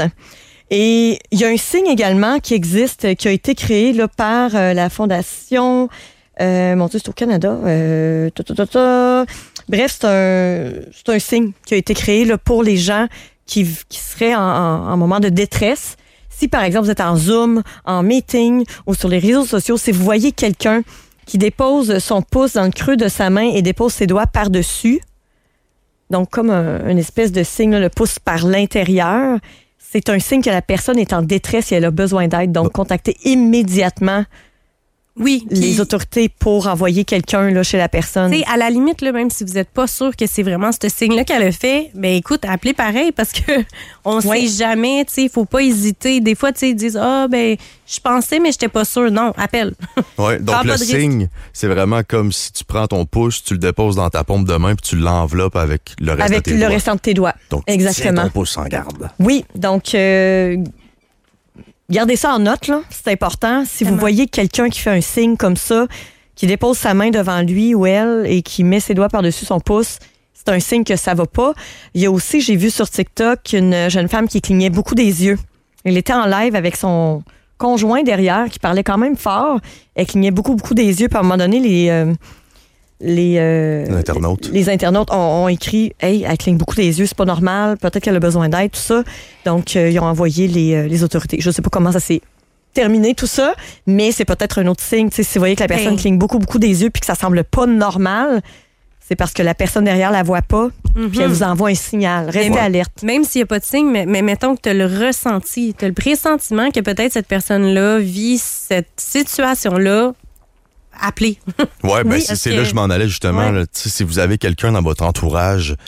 Et il y a un signe également qui existe, qui a été créé là, par euh, la Fondation... Euh, mon Dieu, c'est au Canada. Euh, ta, ta, ta, ta. Bref, c'est un, c'est un signe qui a été créé là, pour les gens qui, qui seraient en, en, en moment de détresse. Si, par exemple, vous êtes en Zoom, en meeting ou sur les réseaux sociaux, si vous voyez quelqu'un qui dépose son pouce dans le creux de sa main et dépose ses doigts par-dessus, donc comme un, une espèce de signe, là, le pouce par l'intérieur, c'est un signe que la personne est en détresse et elle a besoin d'aide. Donc, contactez immédiatement oui, puis- les autorités pour envoyer quelqu'un là, chez la personne. Tu sais, à la limite, là, même si vous n'êtes pas sûr que c'est vraiment ce signe-là qu'elle a fait, ben écoute, appelez pareil parce que on Oui. sait jamais, tu sais, il faut pas hésiter. Des fois, tu sais, ils disent ah ben je pensais mais j'étais pas sûr. Non, appelle. Ouais, donc Prends le pas de risque. signe, c'est vraiment comme si tu prends ton pouce, tu le déposes dans ta paume de main, puis tu l'enveloppes avec le reste Avec de tes le doigts. restant de tes doigts. Donc, tu Exactement. tiens ton pouce en garde. Oui, donc euh, gardez ça en note, là. C'est important. Si vous Vraiment. voyez quelqu'un qui fait un signe comme ça, qui dépose sa main devant lui ou elle et qui met ses doigts par-dessus son pouce, c'est un signe que ça va pas. Il y a aussi, j'ai vu sur TikTok, une jeune femme qui clignait beaucoup des yeux. Elle était en live avec son conjoint derrière qui parlait quand même fort. Elle clignait beaucoup, beaucoup des yeux. Puis à un moment donné, les... euh, les, euh, Les internautes. les internautes ont, ont écrit « Hey, elle cligne beaucoup des yeux, c'est pas normal, peut-être qu'elle a besoin d'aide, tout ça. » Donc, euh, ils ont envoyé les, euh, les autorités. Je sais pas comment ça s'est terminé, tout ça, mais c'est peut-être un autre signe. Tu sais, si vous voyez que la personne Hey. cligne beaucoup, beaucoup des yeux puis que ça semble pas normal, c'est parce que la personne derrière la voit pas puis elle vous envoie un signal. Restez Ouais. alerte. Même s'il n'y a pas de signe, mais, mais mettons que tu as le ressenti, tu as le pressentiment que peut-être cette personne-là vit cette situation-là, appelez. Ouais, ben Oui, c'est parce c'est que- là que je m'en allais justement. Ouais. là. Tu sais, si vous avez quelqu'un dans votre entourage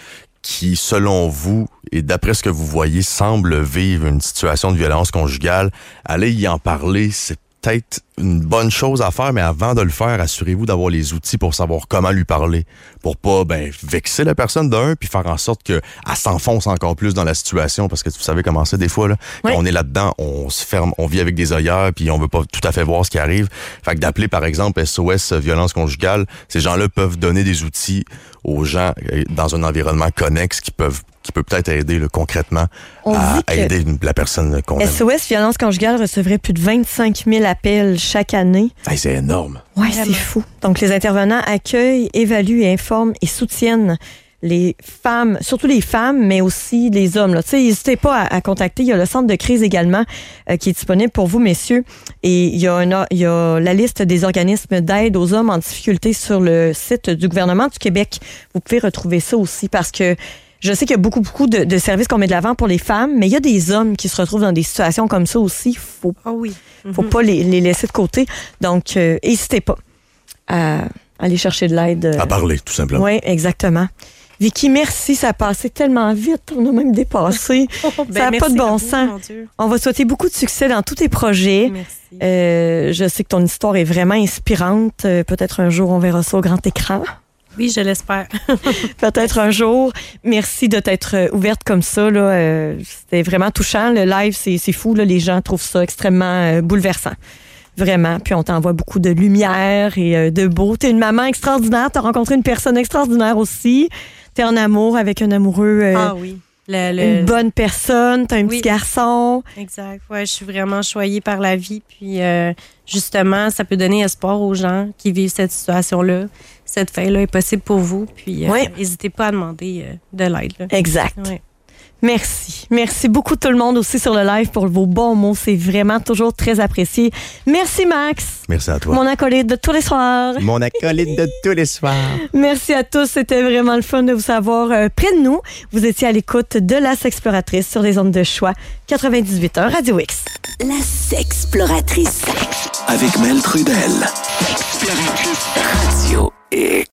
qui, selon vous, et d'après ce que vous voyez, semble vivre une situation de violence conjugale, allez y en parler, c'est peut-être une bonne chose à faire, mais avant de le faire, assurez-vous d'avoir les outils pour savoir comment lui parler, pour pas ben vexer la personne d'un, puis faire en sorte qu'elle s'enfonce encore plus dans la situation, parce que vous savez comment c'est des fois, là, oui. quand on est là-dedans, on se ferme, on vit avec des œillères, puis on veut pas tout à fait voir ce qui arrive. Fait que d'appeler, par exemple, S O S violence conjugale, ces gens-là peuvent donner des outils aux gens dans un environnement connexe qui peuvent qui peut peut-être aider là, concrètement on à aider la personne qu'on aime. S O S violence conjugale recevrait plus de vingt-cinq mille appels chaque année. Hey, c'est énorme. Oui, c'est fou. Donc, les intervenants accueillent, évaluent, informent et soutiennent les femmes, surtout les femmes, mais aussi les hommes. Tu sais, n'hésitez pas à, à contacter. Il y a le centre de crise également euh, qui est disponible pour vous, messieurs. Et il y, a un, il y a la liste des organismes d'aide aux hommes en difficulté sur le site du gouvernement du Québec. Vous pouvez retrouver ça aussi parce que je sais qu'il y a beaucoup, beaucoup de, de services qu'on met de l'avant pour les femmes, mais il y a des hommes qui se retrouvent dans des situations comme ça aussi. Faut, oh oui. Mm-hmm. faut pas les, les laisser de côté. Donc, euh, n'hésitez pas à aller chercher de l'aide. À parler, tout simplement. Oui, exactement. Vicky, merci. Ça a passé tellement vite. On a même dépassé. Oh, ben ça n'a pas de bon vous, sens. On va souhaiter beaucoup de succès dans tous tes projets. Merci. Euh, je sais que ton histoire est vraiment inspirante. Euh, peut-être un jour, on verra ça au grand écran. Oui, je l'espère. Peut-être un jour. Merci de t'être ouverte comme ça. Là. Euh, c'était vraiment touchant. Le live, c'est, c'est fou. Là. Les gens trouvent ça extrêmement euh, bouleversant. Vraiment. Puis on t'envoie beaucoup de lumière et euh, de beau. T'es une maman extraordinaire. T'as rencontré une personne extraordinaire aussi. T'es en amour avec un amoureux. Euh, ah oui. Le, le... Une bonne personne. T'as un oui. petit garçon. Exact. Ouais, je suis vraiment choyée par la vie. Puis euh, justement, ça peut donner espoir aux gens qui vivent cette situation-là. Cette fin-là est possible pour vous. Puis, oui. n'hésitez pas à demander euh, de l'aide. Là. Exact. Ouais. Merci. Merci beaucoup tout le monde aussi sur le live pour vos bons mots. C'est vraiment toujours très apprécié. Merci, Max. Merci à toi. Mon acolyte de tous les soirs. Mon acolyte de tous les soirs. Merci à tous. C'était vraiment le fun de vous savoir euh, près de nous. Vous étiez à l'écoute de La Sexploratrice sur les ondes de choix quatre-vingt-dix-huit heures Radio X. La Sexploratrice. Avec Mel Trudel. Radio X.